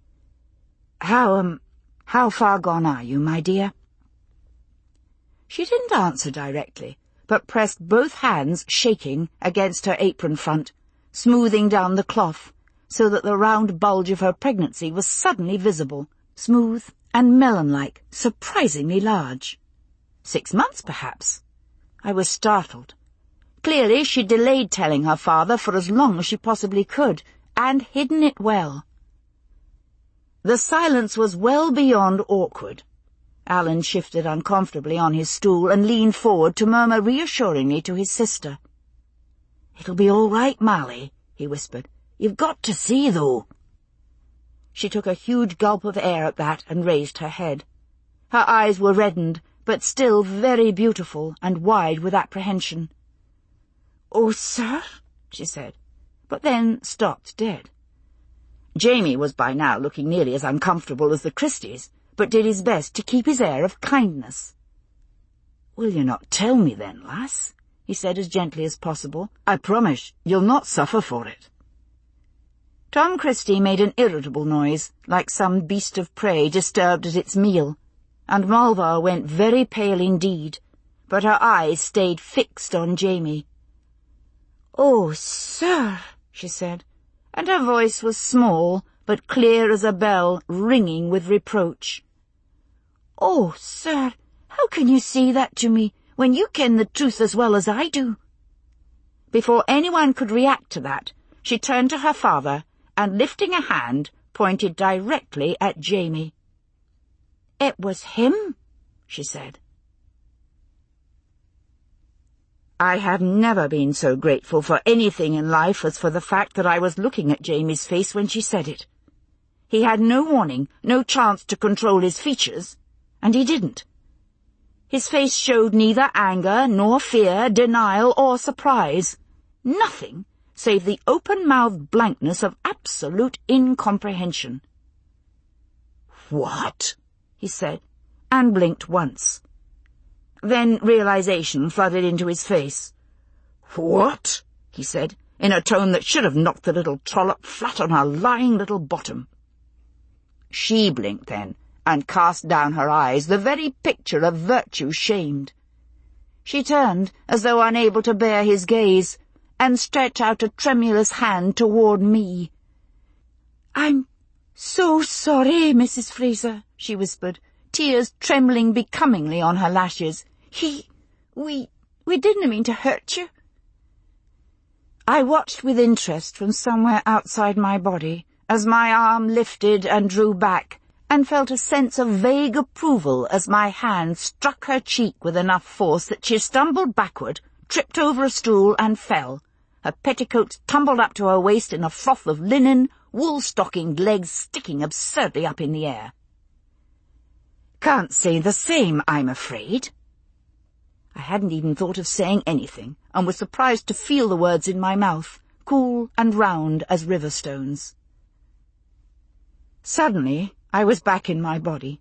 How far gone are you, my dear?" She didn't answer directly, but pressed both hands, shaking, against her apron front, smoothing down the cloth, so that the round bulge of her pregnancy was suddenly visible, smooth and melon-like, surprisingly large. 6 months, perhaps. I was startled. Clearly she'd delayed telling her father for as long as she possibly could, and hidden it well. The silence was well beyond awkward. Alan shifted uncomfortably on his stool and leaned forward to murmur reassuringly to his sister. "It'll be all right, Molly," he whispered. "You've got to see, though." She took a huge gulp of air at that and raised her head. Her eyes were reddened, but still very beautiful and wide with apprehension. "Oh, sir," she said, but then stopped dead. Jamie was by now looking nearly as uncomfortable as the Christies, but did his best to keep his air of kindness. "Will you not tell me then, lass?" he said as gently as possible. "I promise you'll not suffer for it." Tom Christie made an irritable noise, like some beast of prey disturbed at its meal, and Malva went very pale indeed, but her eyes stayed fixed on Jamie. "Oh, sir," she said, and her voice was small, but clear as a bell, ringing with reproach. "Oh, sir, how can you say that to me, when you ken the truth as well as I do?" Before anyone could react to that, she turned to her father, and lifting a hand, pointed directly at Jamie. "It was him," she said. I have never been so grateful for anything in life as for the fact that I was looking at Jamie's face when she said it. He had no warning, no chance to control his features, and he didn't. His face showed neither anger nor fear, denial or surprise. Nothing save the open-mouthed blankness of absolute incomprehension. "What?" he said, and blinked once. Then realization flooded into his face. "What?" he said, in a tone that should have knocked the little trollop flat on her lying little bottom. She blinked then, and cast down her eyes, the very picture of virtue shamed. She turned, as though unable to bear his gaze, and stretched out a tremulous hand toward me. "I'm so sorry, Mrs. Fraser," she whispered, tears trembling becomingly on her lashes. We didn't mean to hurt you." I watched with interest from somewhere outside my body, as my arm lifted and drew back, and felt a sense of vague approval as my hand struck her cheek with enough force that she stumbled backward, tripped over a stool, and fell. Her petticoats tumbled up to her waist in a froth of linen, wool-stockinged legs sticking absurdly up in the air. "Can't say the same, I'm afraid." I hadn't even thought of saying anything, and was surprised to feel the words in my mouth, cool and round as river stones. Suddenly I was back in my body,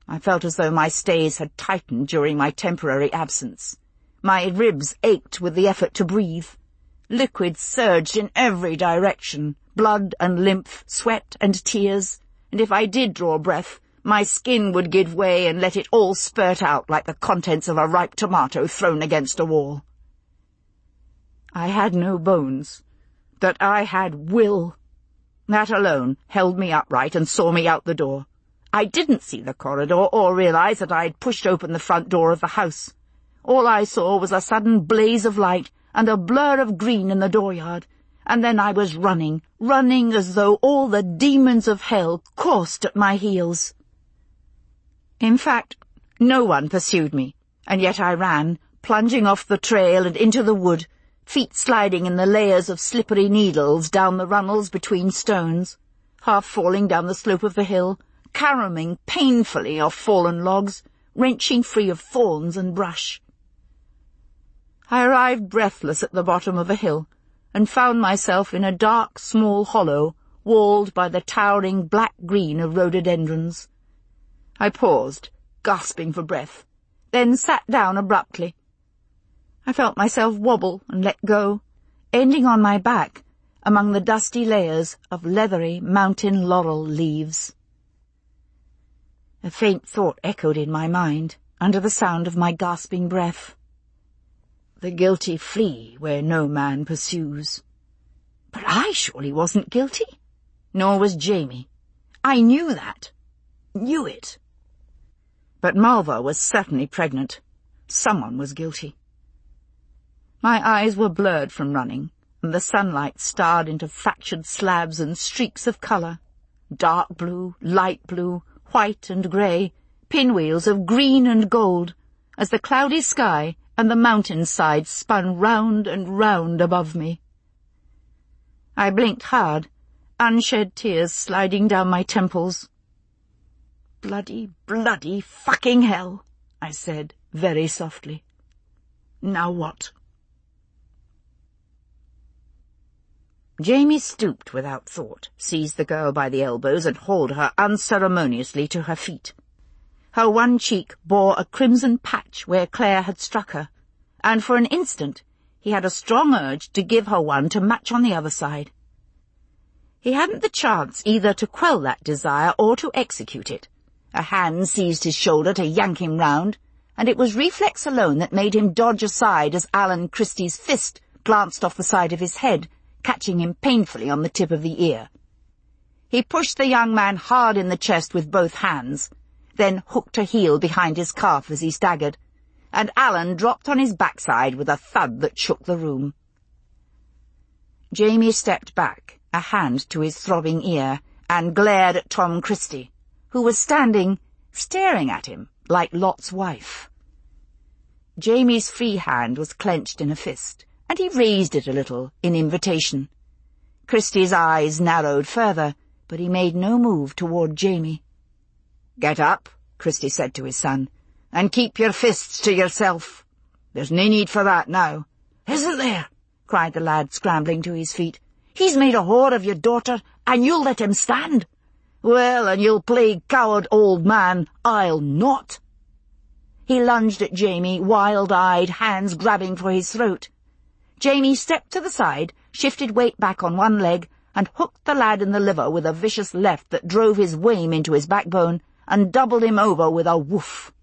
I felt as though my stays had tightened during my temporary absence. My ribs ached with the effort to breathe. Liquid surged in every direction, blood and lymph, sweat and tears, and if I did draw breath, my skin would give way and let it all spurt out like the contents of a ripe tomato thrown against a wall. I had no bones, but I had will. That alone held me upright and saw me out the door. I didn't see the corridor or realize that I had pushed open the front door of the house. All I saw was a sudden blaze of light and a blur of green in the dooryard, and then I was running as though all the demons of hell coursed at my heels. In fact, no one pursued me, and yet I ran, plunging off the trail and into the wood, feet sliding in the layers of slippery needles down the runnels between stones, half falling down the slope of the hill, caroming painfully off fallen logs, wrenching free of thorns and brush. I arrived breathless at the bottom of a hill, and found myself in a dark, small hollow, walled by the towering black-green of rhododendrons. I paused, gasping for breath, then sat down abruptly. I felt myself wobble and let go, ending on my back among the dusty layers of leathery mountain laurel leaves. A faint thought echoed in my mind, under the sound of my gasping breath. The guilty flee where no man pursues. But I surely wasn't guilty. Nor was Jamie. I knew that. Knew it. But Malva was certainly pregnant. Someone was guilty. My eyes were blurred from running, and the sunlight starred into fractured slabs and streaks of colour. Dark blue, light blue, white and grey, pinwheels of green and gold, as the cloudy sky and the mountain-side spun round and round above me. I blinked hard, unshed tears sliding down my temples. "Bloody, bloody fucking hell," I said, very softly. "Now what?" Jamie stooped without thought, seized the girl by the elbows and hauled her unceremoniously to her feet. Her one cheek bore a crimson patch where Claire had struck her, and for an instant he had a strong urge to give her one to match on the other side. He hadn't the chance either to quell that desire or to execute it. A hand seized his shoulder to yank him round, and it was reflex alone that made him dodge aside as Alan Christie's fist glanced off the side of his head, catching him painfully on the tip of the ear. He pushed the young man hard in the chest with both hands, then hooked a heel behind his calf as he staggered, and Alan dropped on his backside with a thud that shook the room. Jamie stepped back, a hand to his throbbing ear, and glared at Tom Christie, who was standing, staring at him like Lot's wife. Jamie's free hand was clenched in a fist, and he raised it a little in invitation. Christie's eyes narrowed further, but he made no move toward Jamie. "Get up," Christie said to his son, "and keep your fists to yourself. There's no need for that now." "Isn't there?" cried the lad, scrambling to his feet. "He's made a whore of your daughter, and you'll let him stand? Well, and you'll play coward, old man. I'll not." He lunged at Jamie, wild-eyed, hands grabbing for his throat. Jamie stepped to the side, shifted weight back on one leg, and hooked the lad in the liver with a vicious left that drove his wame into his backbone and doubled him over with a woof.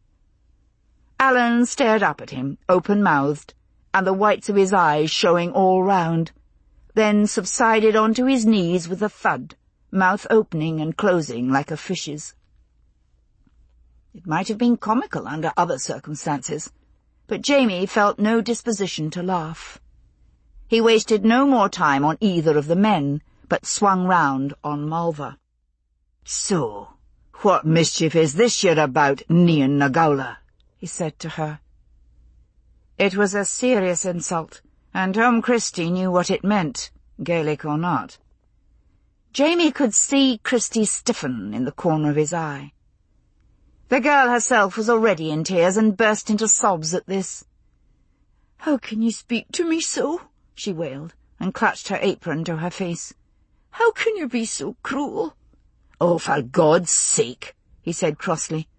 Alan stared up at him, open-mouthed, and the whites of his eyes showing all round, then subsided onto his knees with a thud, mouth opening and closing like a fish's. It might have been comical under other circumstances, but Jamie felt no disposition to laugh. He wasted no more time on either of the men, but swung round on Malva. "So, what mischief is this you're about, Nian Nagowla?" he said to her. It was a serious insult, and Tom Christie knew what it meant, Gaelic or not. Jamie could see Christie stiffen in the corner of his eye. The girl herself was already in tears and burst into sobs at this. "How can you speak to me so?" she wailed, and clutched her apron to her face. "How can you be so cruel?" "Oh, for God's sake," he said crossly,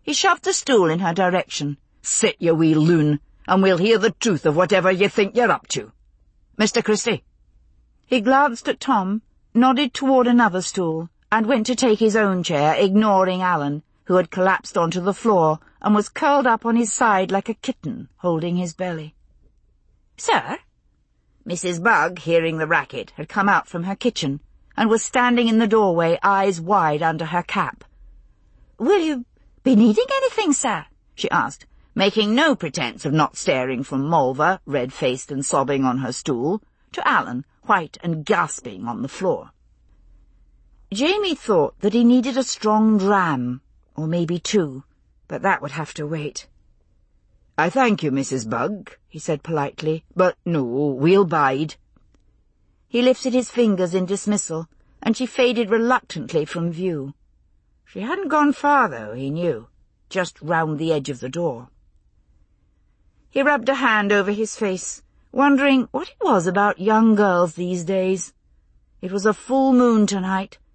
He shoved a stool in her direction. "Sit, you wee loon, and we'll hear the truth of whatever you think you're up to. Mr. Christie." He glanced at Tom, nodded toward another stool, and went to take his own chair, ignoring Alan, who had collapsed onto the floor and was curled up on his side like a kitten, holding his belly. "Sir?" Mrs. Bug, hearing the racket, had come out from her kitchen and was standing in the doorway, eyes wide under her cap. "Will you be needing anything, sir?" she asked, making no pretence of not staring from Mulver, red-faced and sobbing on her stool, to Alan, white and gasping on the floor. Jamie thought that he needed a strong dram, or maybe two, but that would have to wait. "I thank you, Mrs. Bug," he said politely, "but no, we'll bide." He lifted his fingers in dismissal, and she faded reluctantly from view. She hadn't gone far, though, he knew, just round the edge of the door. He rubbed a hand over his face, wondering what it was about young girls these days. It was a full moon tonight,